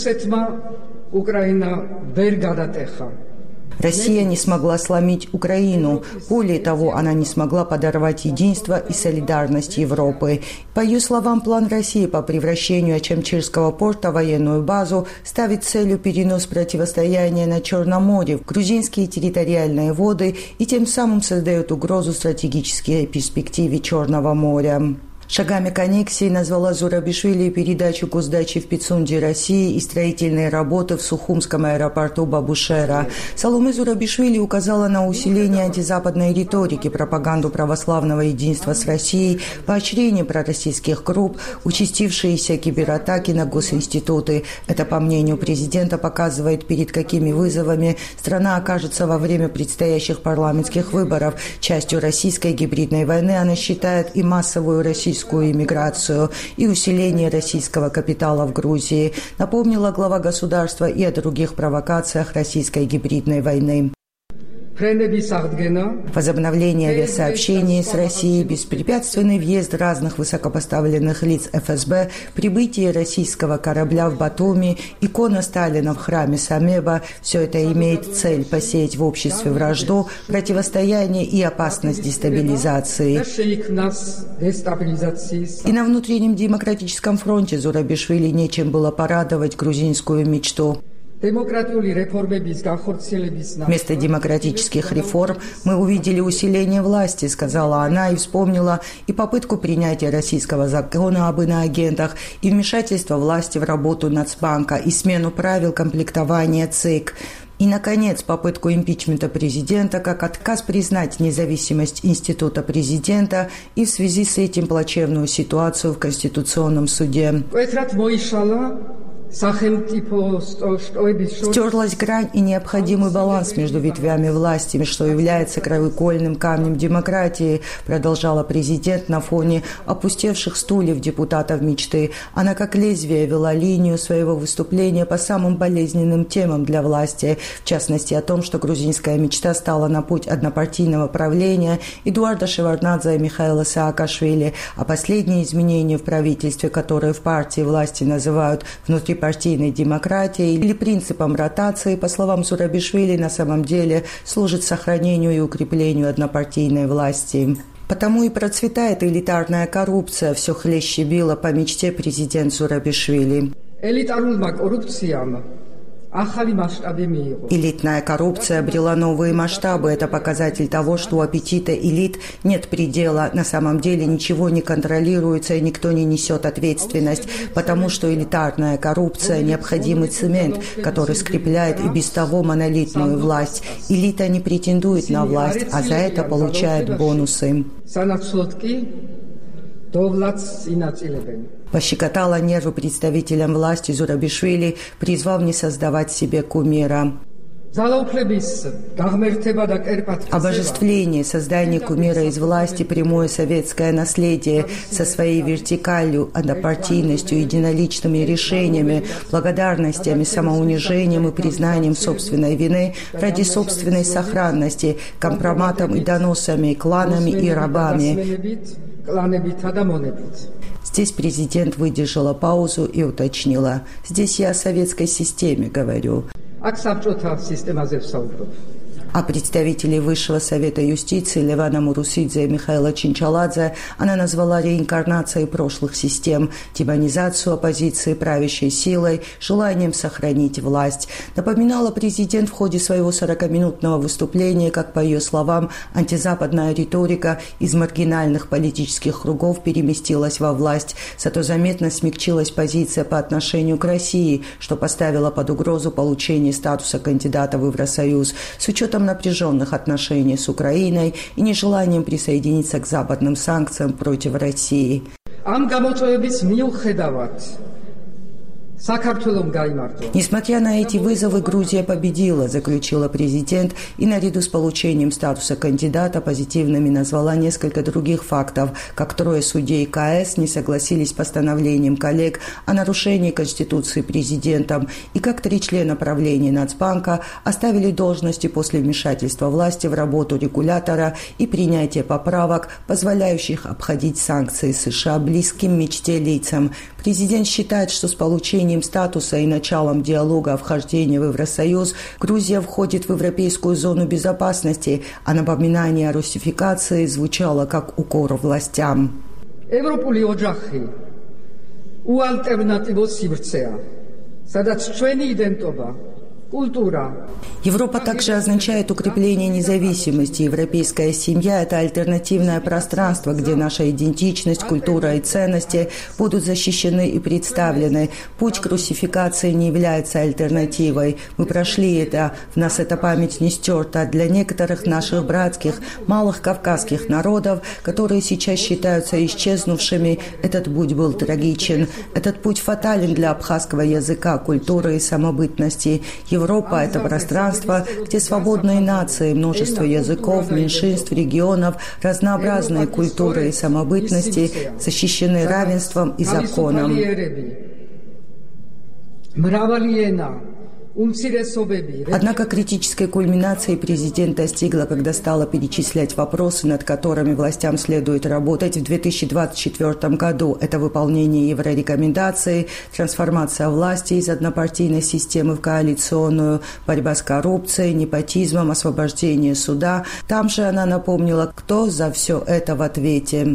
J: Россия не смогла сломить Украину. Более того, она не смогла подорвать единство и солидарность Европы. По ее словам, план России по превращению Ачамчирского порта в военную базу ставит целью перенос противостояния на Черном море в грузинские территориальные воды и тем самым создает угрозу стратегической перспективе Черного моря. Шагами к аннексии назвала Зурабишвили передачу госдачи в Пицунде России и строительные работы в Сухумском аэропорту Бабушера. Саломе Зурабишвили указала на усиление антизападной риторики, пропаганду православного единства с Россией, поощрение пророссийских групп, участившиеся кибератаки на госинституты. Это, по мнению президента, показывает, перед какими вызовами страна окажется во время предстоящих парламентских выборов. Частью российской гибридной войны она считает и массовую российскую иммиграцию и усиление российского капитала в Грузии. Напомнила глава государства и о других провокациях российской гибридной войны. Возобновление авиасообщений с Россией, беспрепятственный въезд разных высокопоставленных лиц ФСБ, прибытие российского корабля в Батуми, икона Сталина в храме Самеба – все это имеет цель посеять в обществе вражду, противостояние и опасность дестабилизации. И на внутреннем демократическом фронте Зурабишвили нечем было порадовать грузинскую мечту. Вместо демократических реформ мы увидели усиление власти, сказала она и вспомнила и попытку принятия российского закона об иноагентах, и вмешательство власти в работу Нацбанка, и смену правил комплектования ЦИК. И, наконец, попытку импичмента президента как отказ признать независимость института президента и в связи с этим плачевную ситуацию в Конституционном суде. Стерлась грань и необходимый баланс между ветвями власти, что является краеугольным камнем демократии, продолжала президент на фоне опустевших стульев депутатов мечты. Она как лезвие вела линию своего выступления по самым болезненным темам для власти, в частности о том, что грузинская мечта стала на путь однопартийного правления Эдуарда Шеварднадзе и Михаила Саакашвили, а последние изменения в правительстве, которые в партии власти называют внутрипартийной демократией или принципом ротации, по словам Зурабишвили, на самом деле служит сохранению и укреплению однопартийной власти. Потому и процветает элитарная коррупция, все хлеще била по мечте президент Зурабишвили. Элитная коррупция обрела новые масштабы. Это показатель того, что у аппетита элит нет предела. На самом деле ничего не контролируется и никто не несет ответственность, потому что элитарная коррупция – необходимый цемент, который скрепляет и без того монолитную власть. Элита не претендует на власть, а за это получает бонусы. Пощекотала нервы представителям власти Зурабишвили, призвав не создавать себе кумира. Обожествление, создание кумира из власти – прямое советское наследие со своей вертикалью, однопартийностью, единоличными решениями, благодарностями, самоунижением и признанием собственной вины ради собственной сохранности, компроматом и доносами, кланами и рабами. Здесь президент выдержала паузу и уточнила: «Здесь я о советской системе говорю». А представителей Высшего совета юстиции Левана Мурусидзе и Михаила Чинчаладзе она назвала реинкарнацией прошлых систем, демонизацию оппозиции правящей силой, желанием сохранить власть. Напоминала президент в ходе своего 40-минутного выступления, как, по ее словам, антизападная риторика из маргинальных политических кругов переместилась во власть, зато заметно смягчилась позиция по отношению к России, что поставило под угрозу получение статуса кандидата в Евросоюз с учетом напряженных отношений с Украиной и нежеланием присоединиться к западным санкциям против России. Несмотря на эти вызовы, Грузия победила, заключила президент, и наряду с получением статуса кандидата позитивными назвала несколько других фактов, как 3 судей КС не согласились с постановлением коллег о нарушении Конституции президентом, и как 3 члена правления Нацбанка оставили должности после вмешательства власти в работу регулятора и принятия поправок, позволяющих обходить санкции США близким мечте лицам. Президент считает, что с получением статуса и началом диалога о вхождении в Евросоюз Грузия входит в европейскую зону безопасности, а напоминание о русификации звучало как укор властям. Европа также означает укрепление независимости. Европейская семья – это альтернативное пространство, где наша идентичность, культура и ценности будут защищены и представлены. Путь к русификации не является альтернативой. Мы прошли это, в нас эта память не стерта. Для некоторых наших братских, малых кавказских народов, которые сейчас считаются исчезнувшими, этот путь был трагичен. Этот путь фатален для абхазского языка, культуры и самобытности. Европа – это пространство, где свободные нации, множество языков, меньшинств, регионов, разнообразные культуры и самобытности защищены равенством и законом. Однако критической кульминации президент достигла, когда стала перечислять вопросы, над которыми властям следует работать в 2024 году. Это выполнение еврорекомендаций, трансформация власти из однопартийной системы в коалиционную, борьба с коррупцией, непотизмом, освобождение суда. Там же она напомнила, кто за все это в ответе.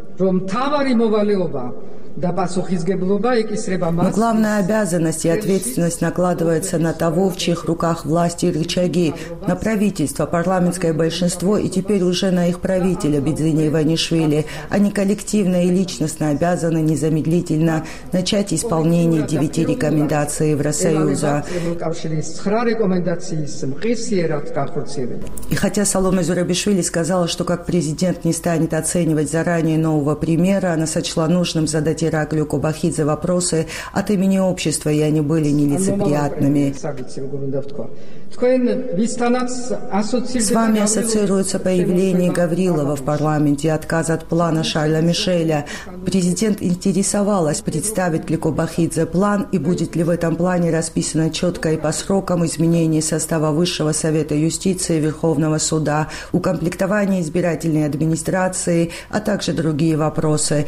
J: Но главная обязанность и ответственность накладывается на того, в чьих руках власть и рычаги, на правительство, парламентское большинство и теперь уже на их правителя Бидзина Иванишвили. Они коллективно и личностно обязаны незамедлительно начать исполнение 9 рекомендаций Евросоюза. И хотя Саломе Зурабишвили сказала, что как президент не станет оценивать заранее нового премьера, она сочла нужным задать Ираклию Кобахидзе вопросы от имени общества, и они были нелицеприятными. С вами ассоциируется появление Гаврилова в парламенте, отказ от плана Шарля Мишеля. Президент интересовалась, представит ли Кобахидзе план и будет ли в этом плане расписано четко и по срокам изменение состава Высшего совета юстиции и Верховного суда, укомплектование избирательной администрации, а также другие вопросы.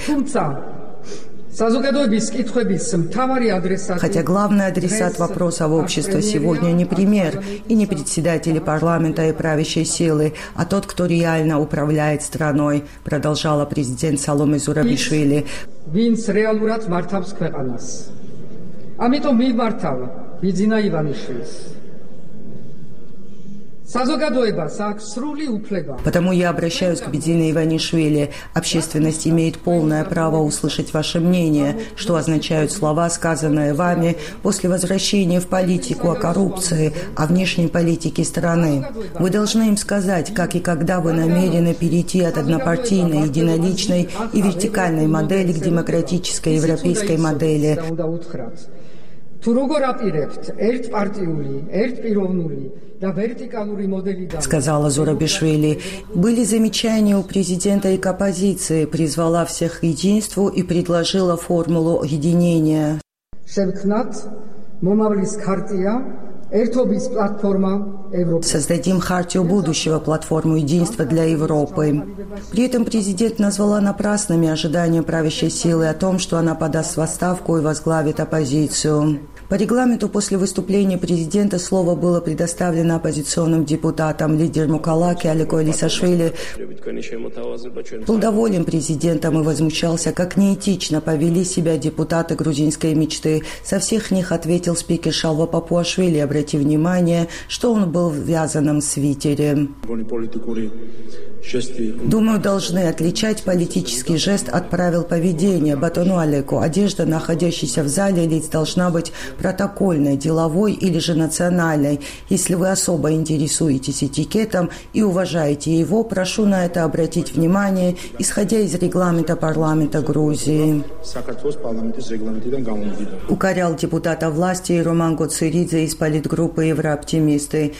J: Хотя главный адресат вопросов общества сегодня не премьер и не председатели парламента и правящей силы, а тот, кто реально управляет страной, продолжала президент Саломе Зурабишвили. Потому я обращаюсь к Бидзине Иванишвили. Общественность имеет полное право услышать ваше мнение, что означают слова, сказанные вами после возвращения в политику о коррупции, о внешней политике страны. Вы должны им сказать, как и когда вы намерены перейти от однопартийной, единоличной и вертикальной модели к демократической европейской модели. Сказала Зурабишвили. Были замечания у президента и к оппозиции, призвала всех к единству и предложила формулу единения. Создадим хартию будущего, платформу единства для Европы. При этом президент назвала напрасными ожидания правящей силы о том, что она подаст в отставку и возглавит оппозицию. По регламенту после выступления президента слово было предоставлено оппозиционным депутатам. Лидер Мукалаки Алико Элисашвили был доволен президентом и возмущался, как неэтично повели себя депутаты грузинской мечты. Со всех них ответил спикер Шалва Папуашвили, обратив внимание, что он был в вязаном свитере. Думаю, должны отличать политический жест от правил поведения. Батону Алеку. Одежда, находящаяся в зале лиц, должна быть протокольной, деловой или же национальной. Если вы особо интересуетесь этикетом и уважаете его, прошу на это обратить внимание, исходя из регламента парламента Грузии. Укорял депутата власти Роман Гоциридзе из политгруппы «Еврооптимисты».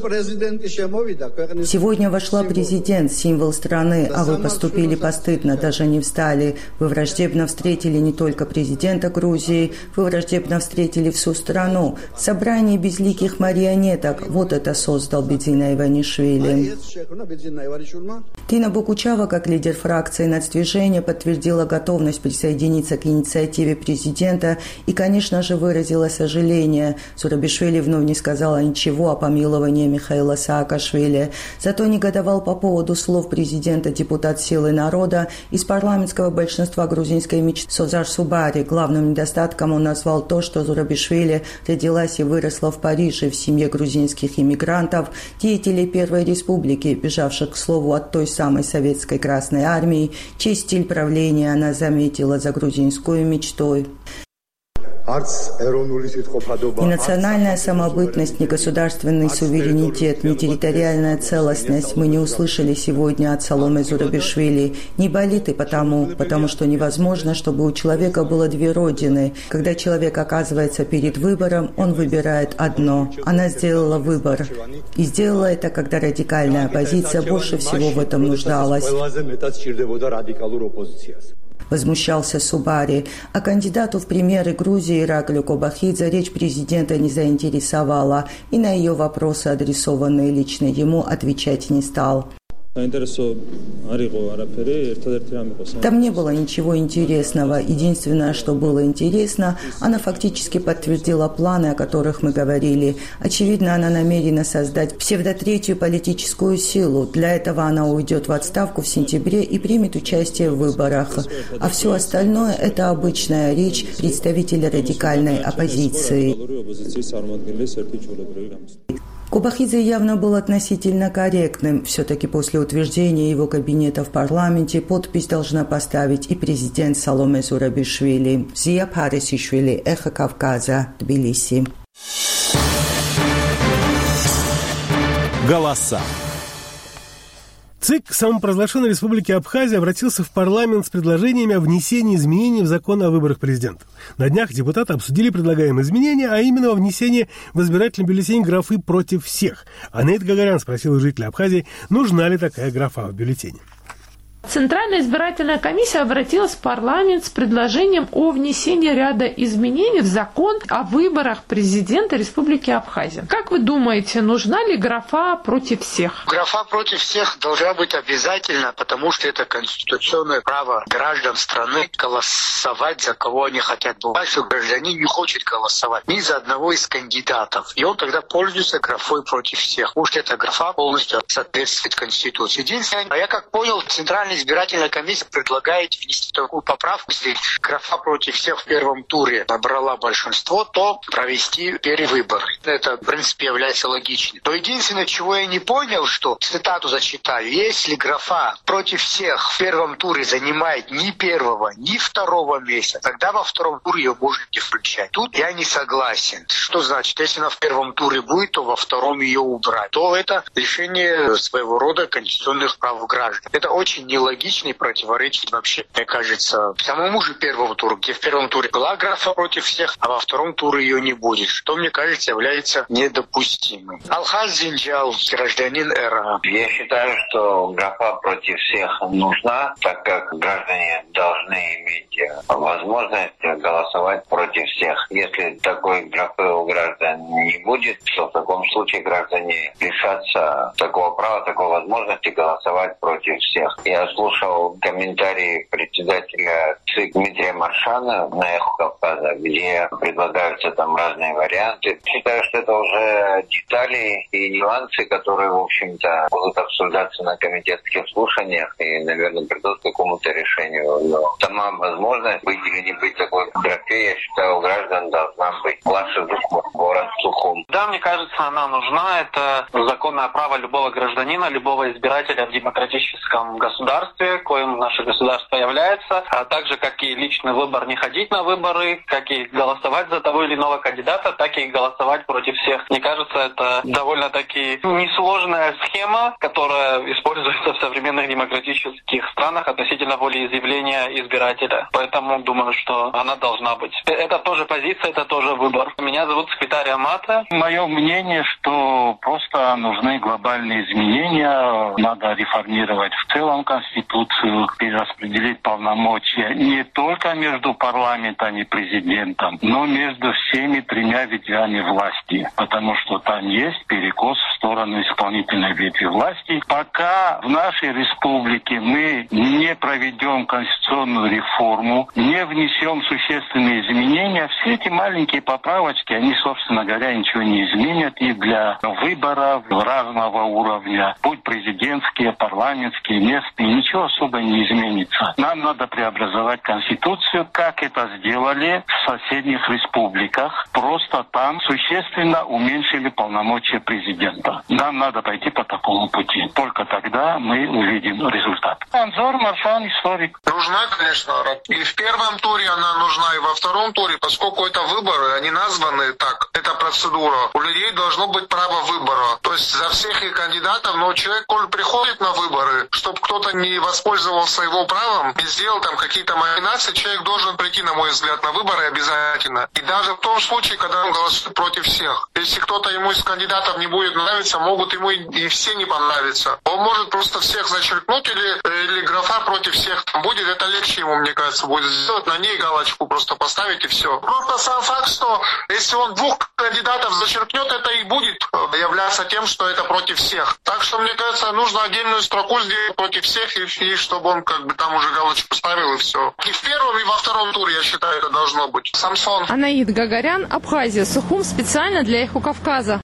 J: Сегодня вошла президент, символ страны, а вы поступили постыдно, даже не встали. Вы враждебно встретили не только президента Грузии, вы враждебно встретили всю страну. Собрание безликих марионеток, вот это создал Бидзина Иванишвили. Тина Бокучава, как лидер фракции нацдвижения, подтвердила готовность присоединиться к инициативе президента и, конечно же, выразила сожаление. Зурабишвили вновь не сказала ничего о помиловании Михаила Саакашвили. Зато негодовал по поводу слов президента депутат «Силы народа» из парламентского большинства грузинской мечты Созар Субари. Главным недостатком он назвал то, что Зурабишвили родилась и выросла в Париже в семье грузинских иммигрантов, деятелей Первой Республики, бежавших, к слову, от той самой советской Красной Армии, чей стиль правления она заметила за грузинскую мечтой. Ни национальная самобытность, ни государственный суверенитет, ни территориальная целостность мы не услышали сегодня от Саломе Зурабишвили. Не болит и потому что невозможно, чтобы у человека было две родины. Когда человек оказывается перед выбором, он выбирает одно. Она сделала выбор. И сделала это, когда радикальная оппозиция больше всего в этом нуждалась. возмущался Субари. А кандидату в премьеры Грузии Ираклию Кобахидзе речь президента не заинтересовала, и на ее вопросы, адресованные лично ему, отвечать не стал. Там не было ничего интересного. Единственное, что было интересно, она фактически подтвердила планы, о которых мы говорили. Очевидно, она намерена создать псевдотретью политическую силу. Для этого она уйдет в отставку в сентябре и примет участие в выборах. А все остальное – это обычная речь представителя радикальной оппозиции. Кобахидзе явно был относительно корректным. Все-таки после утверждения его кабинета в парламенте подпись должна поставить и президент Саломе Зурабишвили. Зия Парисишвили, Эхо Кавказа, Тбилиси.
I: Голоса.
A: ЦИК самопровозглашенной Республики Абхазия обратился в парламент с предложениями о внесении изменений в закон о выборах президента. На днях депутаты обсудили предлагаемые изменения, а именно о внесении в избирательный бюллетень графы «против всех». Анейт Гагарян спросил у жителей Абхазии, нужна ли такая графа в бюллетене.
K: Центральная избирательная комиссия обратилась в парламент с предложением о внесении ряда изменений в закон о выборах президента Республики Абхазия. Как вы думаете, нужна ли графа «против всех»?
F: Графа «против всех» должна быть обязательно, потому что это конституционное право граждан страны голосовать, за кого они хотят. Бывает, что гражданин не хочет голосовать ни за одного из кандидатов. И он тогда пользуется графой «против всех». Потому что эта графа полностью соответствует Конституции. Единственное, я как понял, Центральная избирательная комиссия предлагает внести такую поправку, если графа «против всех» в первом туре набрала большинство, то провести перевыборы. Это, в принципе, является логичным. Но единственное, чего я не понял, что, цитату зачитаю, если графа «против всех» в первом туре занимает ни первого, ни второго места, тогда во втором туре ее можно не включать. Тут я не согласен. Что значит, если она в первом туре будет, то во втором ее убрать? То это лишение своего рода конституционных прав граждан. Это очень нелогично и противоречит вообще, мне кажется, самому же первому туру, где в первом туре была графа «против всех», а во втором туре ее не будет, что, мне кажется, является недопустимым. Алхаз Зинджал, гражданин РА.
L: Я считаю, что графа «против всех» нужна, так как граждане должны иметь возможность голосовать против всех. Если такой графы у граждан не будет, то в таком случае граждане лишатся такого права, такой возможности голосовать против всех. Я слушал комментарии председателя ЦИК Дмитрия Маршана на «Эхо Кавказа», где предлагаются там разные варианты. Считаю, что это уже детали и нюансы, которые, в общем-то, будут обсуждаться на комитетских слушаниях и, наверное, придут к какому-то решению. Но сама возможность быть или не быть такой графе, я считаю, у граждан должна быть. Лаша Зухмов, город Сухум.
M: Да, мне кажется, она нужна. Это законное право любого гражданина, любого избирателя в демократическом государстве, коим наше государство является, а также как и личный выбор не ходить на выборы, как и голосовать за того или иного кандидата, так и голосовать против всех. Мне кажется, это довольно-таки несложная схема, которая используется в современных демократических странах относительно волеизъявления избирателя. Поэтому думаю, что она должна быть. Это тоже позиция, это тоже выбор. Меня зовут Сквитарий Амата.
N: Мое мнение, что просто нужны глобальные изменения, надо реформировать в целом Конституцию, перераспределить полномочия не только между парламентом и президентом, но между всеми тремя ветвями власти, потому что там есть перекос в сторону исполнительной ветви власти. Пока в нашей республике мы не проведем конституционную реформу, не внесем существенные изменения, все эти маленькие поправочки, они, собственно говоря, ничего не изменят и для выборов разного уровня, будь президентские, парламентские, местные, ничего особо не изменится. Нам надо преобразовать Конституцию, как это сделали в соседних республиках. Просто там существенно уменьшили полномочия президента. Нам надо пойти по такому пути. Только тогда мы увидим результат. Анзор Маршан, историк.
O: Нужна, конечно, и в первом туре она нужна, и во втором туре, поскольку это выборы, они названы так, это процедура. У людей должно быть право выбора. То есть за всех их кандидатов, но человек, коль приходит на выборы, чтобы кто-то не воспользовался его правом, не сделал там какие-то махинации, демократии человек должен прийти, на мой взгляд, на выборы обязательно. И даже в том случае, когда он голосует против всех. Если кто-то ему из кандидатов не будет нравиться, могут ему и все не понравиться. Он может просто всех зачеркнуть или графа против всех там будет. Это легче ему, мне кажется, будет сделать. На ней галочку просто поставить и все. Просто сам факт, что если он двух кандидатов зачеркнет, это и будет являться тем, что это против всех. Так что, мне кажется, нужно отдельную строку сделать против всех, и чтобы он как бы там уже галочку ставил, и все. И в первом, и во втором туре, я считаю, это должно быть. Самсон.
K: Анаид Гагарян, Абхазия, Сухум, специально для «Эхо Кавказа».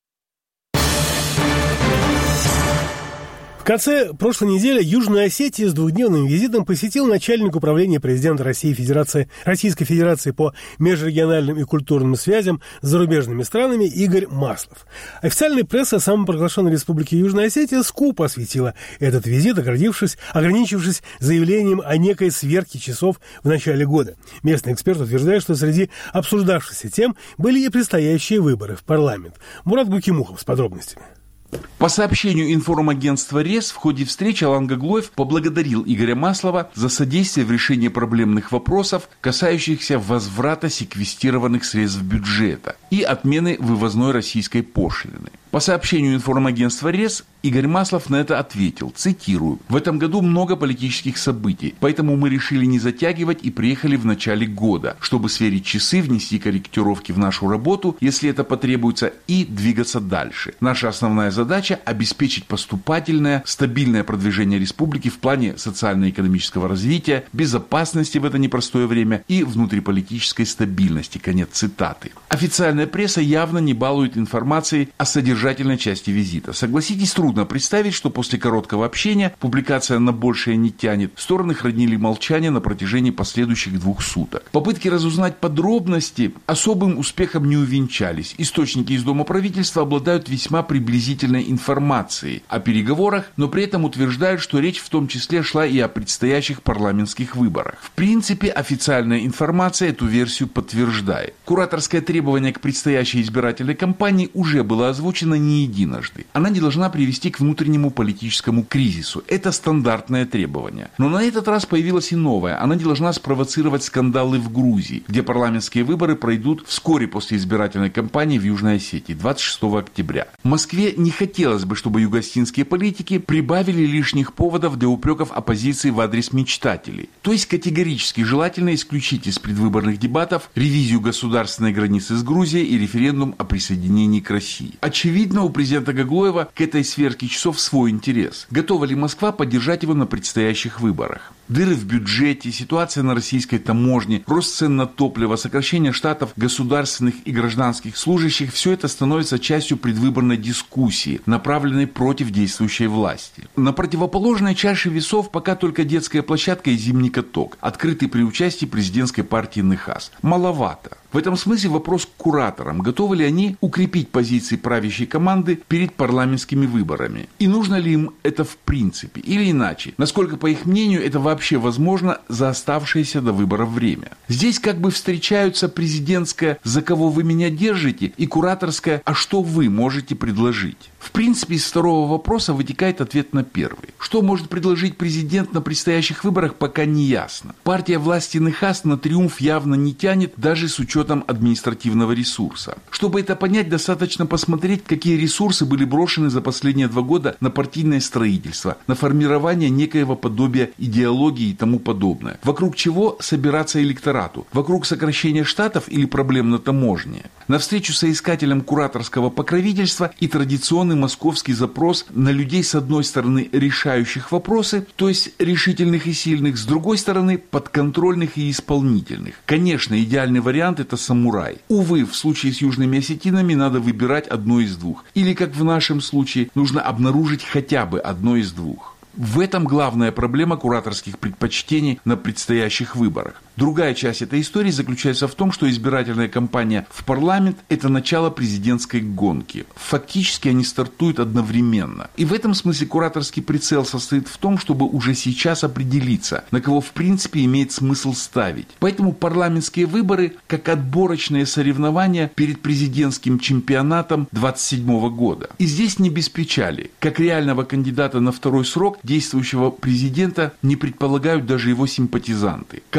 A: В конце прошлой недели Южную Осетию с двухдневным визитом посетил начальник управления президента Российской Федерации по межрегиональным и культурным связям с зарубежными странами Игорь Маслов. Официальная пресса самопровозглашенной Республики Южная Осетия скупо осветила этот визит, ограничившись заявлением о некой сверке часов в начале года. Местный эксперт утверждает, что среди обсуждавшихся тем были и предстоящие выборы в парламент. Мурат Гукимухов с подробностями.
P: По сообщению информагентства РЕС, в ходе встречи Алан Гаглоев поблагодарил Игоря Маслова за содействие в решении проблемных вопросов, касающихся возврата секвестированных средств бюджета и отмены вывозной российской пошлины. По сообщению информагентства РЕС, Игорь Маслов на это ответил, цитирую: «В этом году много политических событий, поэтому мы решили не затягивать и приехали в начале года, чтобы сверить часы, внести корректировки в нашу работу, если это потребуется, и двигаться дальше. Наша основная задача – обеспечить поступательное, стабильное продвижение республики в плане социально-экономического развития, безопасности в это непростое время и внутриполитической стабильности». Конец цитаты. Официальная пресса явно не балует информацией о содержательной части визита. Согласитесь, трудно представить, что после короткого общения публикация на большее не тянет. Стороны хранили молчание на протяжении последующих 2 суток. Попытки разузнать подробности особым успехом не увенчались. Источники из Дома правительства обладают весьма приблизительной информацией о переговорах, но при этом утверждают, что речь в том числе шла и о предстоящих парламентских выборах. В принципе, официальная информация эту версию подтверждает. Кураторское требование к предстоящей избирательной кампании уже было озвучено не единожды. Она не должна привести к внутреннему политическому кризису. Это стандартное требование. Но на этот раз появилось и новое. Она не должна спровоцировать скандалы в Грузии, где парламентские выборы пройдут вскоре после избирательной кампании в Южной Осетии, 26 октября. В Москве не хотелось бы, чтобы югославские политики прибавили лишних поводов для упреков оппозиции в адрес мечтателей. То есть категорически желательно исключить из предвыборных дебатов ревизию государственной границы с Грузией и референдум о присоединении к России. Очевидно, у президента Гаглоева к этой сверке часов свой интерес. Готова ли Москва поддержать его на предстоящих выборах? Дыры в бюджете, ситуация на российской таможне, рост цен на топливо, сокращение штатов государственных и гражданских служащих – все это становится частью предвыборной дискуссии, направленной против действующей власти. На противоположной чаше весов пока только детская площадка и зимний каток, открытый при участии президентской партии НХАС. Маловато. В этом смысле вопрос к кураторам. Готовы ли они укрепить позиции правящей команды перед парламентскими выборами? И нужно ли им это в принципе? Или иначе, насколько, по их мнению, это вообще возможно за оставшееся до выборов время? Здесь как бы встречаются президентское «за кого вы меня держите» и кураторское «а что вы можете предложить?». В принципе, из второго вопроса вытекает ответ на первый. Что может предложить президент на предстоящих выборах, пока не ясно. Партия власти НХАС на триумф явно не тянет, даже с учетом административного ресурса. Чтобы это понять, достаточно посмотреть, какие ресурсы были брошены за последние 2 года на партийное строительство, на формирование некоего подобия идеологии и тому подобное. Вокруг чего собираться электорату? Вокруг сокращения штатов или проблем на таможне? Навстречу соискателям кураторского покровительства и традиционный московский запрос на людей, с одной стороны, решающих вопросы, то есть решительных и сильных, с другой стороны, подконтрольных и исполнительных. Конечно, идеальный вариант – это самурай. Увы, в случае с южными осетинами надо выбирать одно из 2. Или, как в нашем случае, нужно обнаружить хотя бы одно из 2. В этом главная проблема кураторских предпочтений на предстоящих выборах. Другая часть этой истории заключается в том, что избирательная кампания в парламент – это начало президентской гонки. Фактически они стартуют одновременно. И в этом смысле кураторский прицел состоит в том, чтобы уже сейчас определиться, на кого в принципе имеет смысл ставить. Поэтому парламентские выборы как отборочные соревнования перед президентским чемпионатом 27 года. И здесь не без печали. Как реального кандидата на 2-й срок действующего президента не предполагают даже его симпатизанты. Команды, как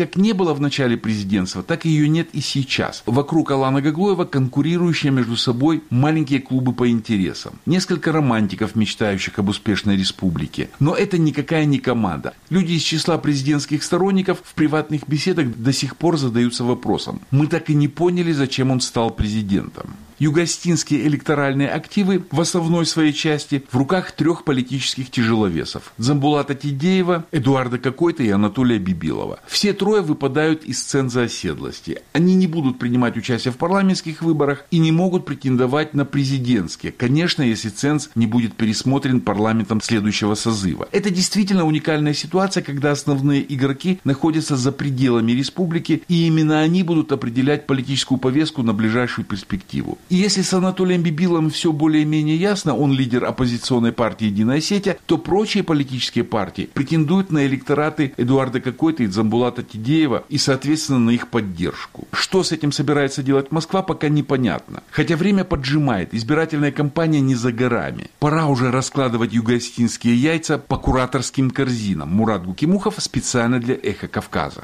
P: как не было в начале президентства, так и ее нет и сейчас. Вокруг Алана Гаглоева конкурирующие между собой маленькие клубы по интересам. Несколько романтиков, мечтающих об успешной республике. Но это никакая не команда. Люди из числа президентских сторонников в приватных беседах до сих пор задаются вопросом: мы так и не поняли, зачем он стал президентом. Юго-Остинские электоральные активы в основной своей части в руках 3 политических тяжеловесов – Дзамбулата Тидеева, Эдуарда Кокойта и Анатолия Бибилова. Все 3 выпадают из ценза оседлости. Они не будут принимать участие в парламентских выборах и не могут претендовать на президентские, конечно, если ценз не будет пересмотрен парламентом следующего созыва. Это действительно уникальная ситуация, когда основные игроки находятся за пределами республики, и именно они будут определять политическую повестку на ближайшую перспективу. И если с Анатолием Бибиловым все более-менее ясно, он лидер оппозиционной партии «Единая Осетия», то прочие политические партии претендуют на электораты Эдуарда Кокойта и Дзамбулата Тидеева и, соответственно, на их поддержку. Что с этим собирается делать Москва, пока непонятно. Хотя время поджимает, избирательная кампания не за горами. Пора уже раскладывать юго-остинские яйца по кураторским корзинам. Мурат Гукимухов специально для «Эхо Кавказа».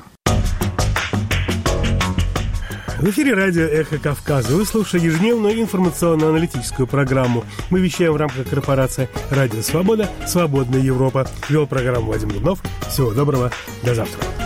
A: В эфире радио «Эхо Кавказа». Вы слушаете ежедневную информационно-аналитическую программу. Мы вещаем в рамках корпорации «Радио Свобода», «Свободная Европа». Вел программу Вадим Дубнов. Всего доброго. До завтра.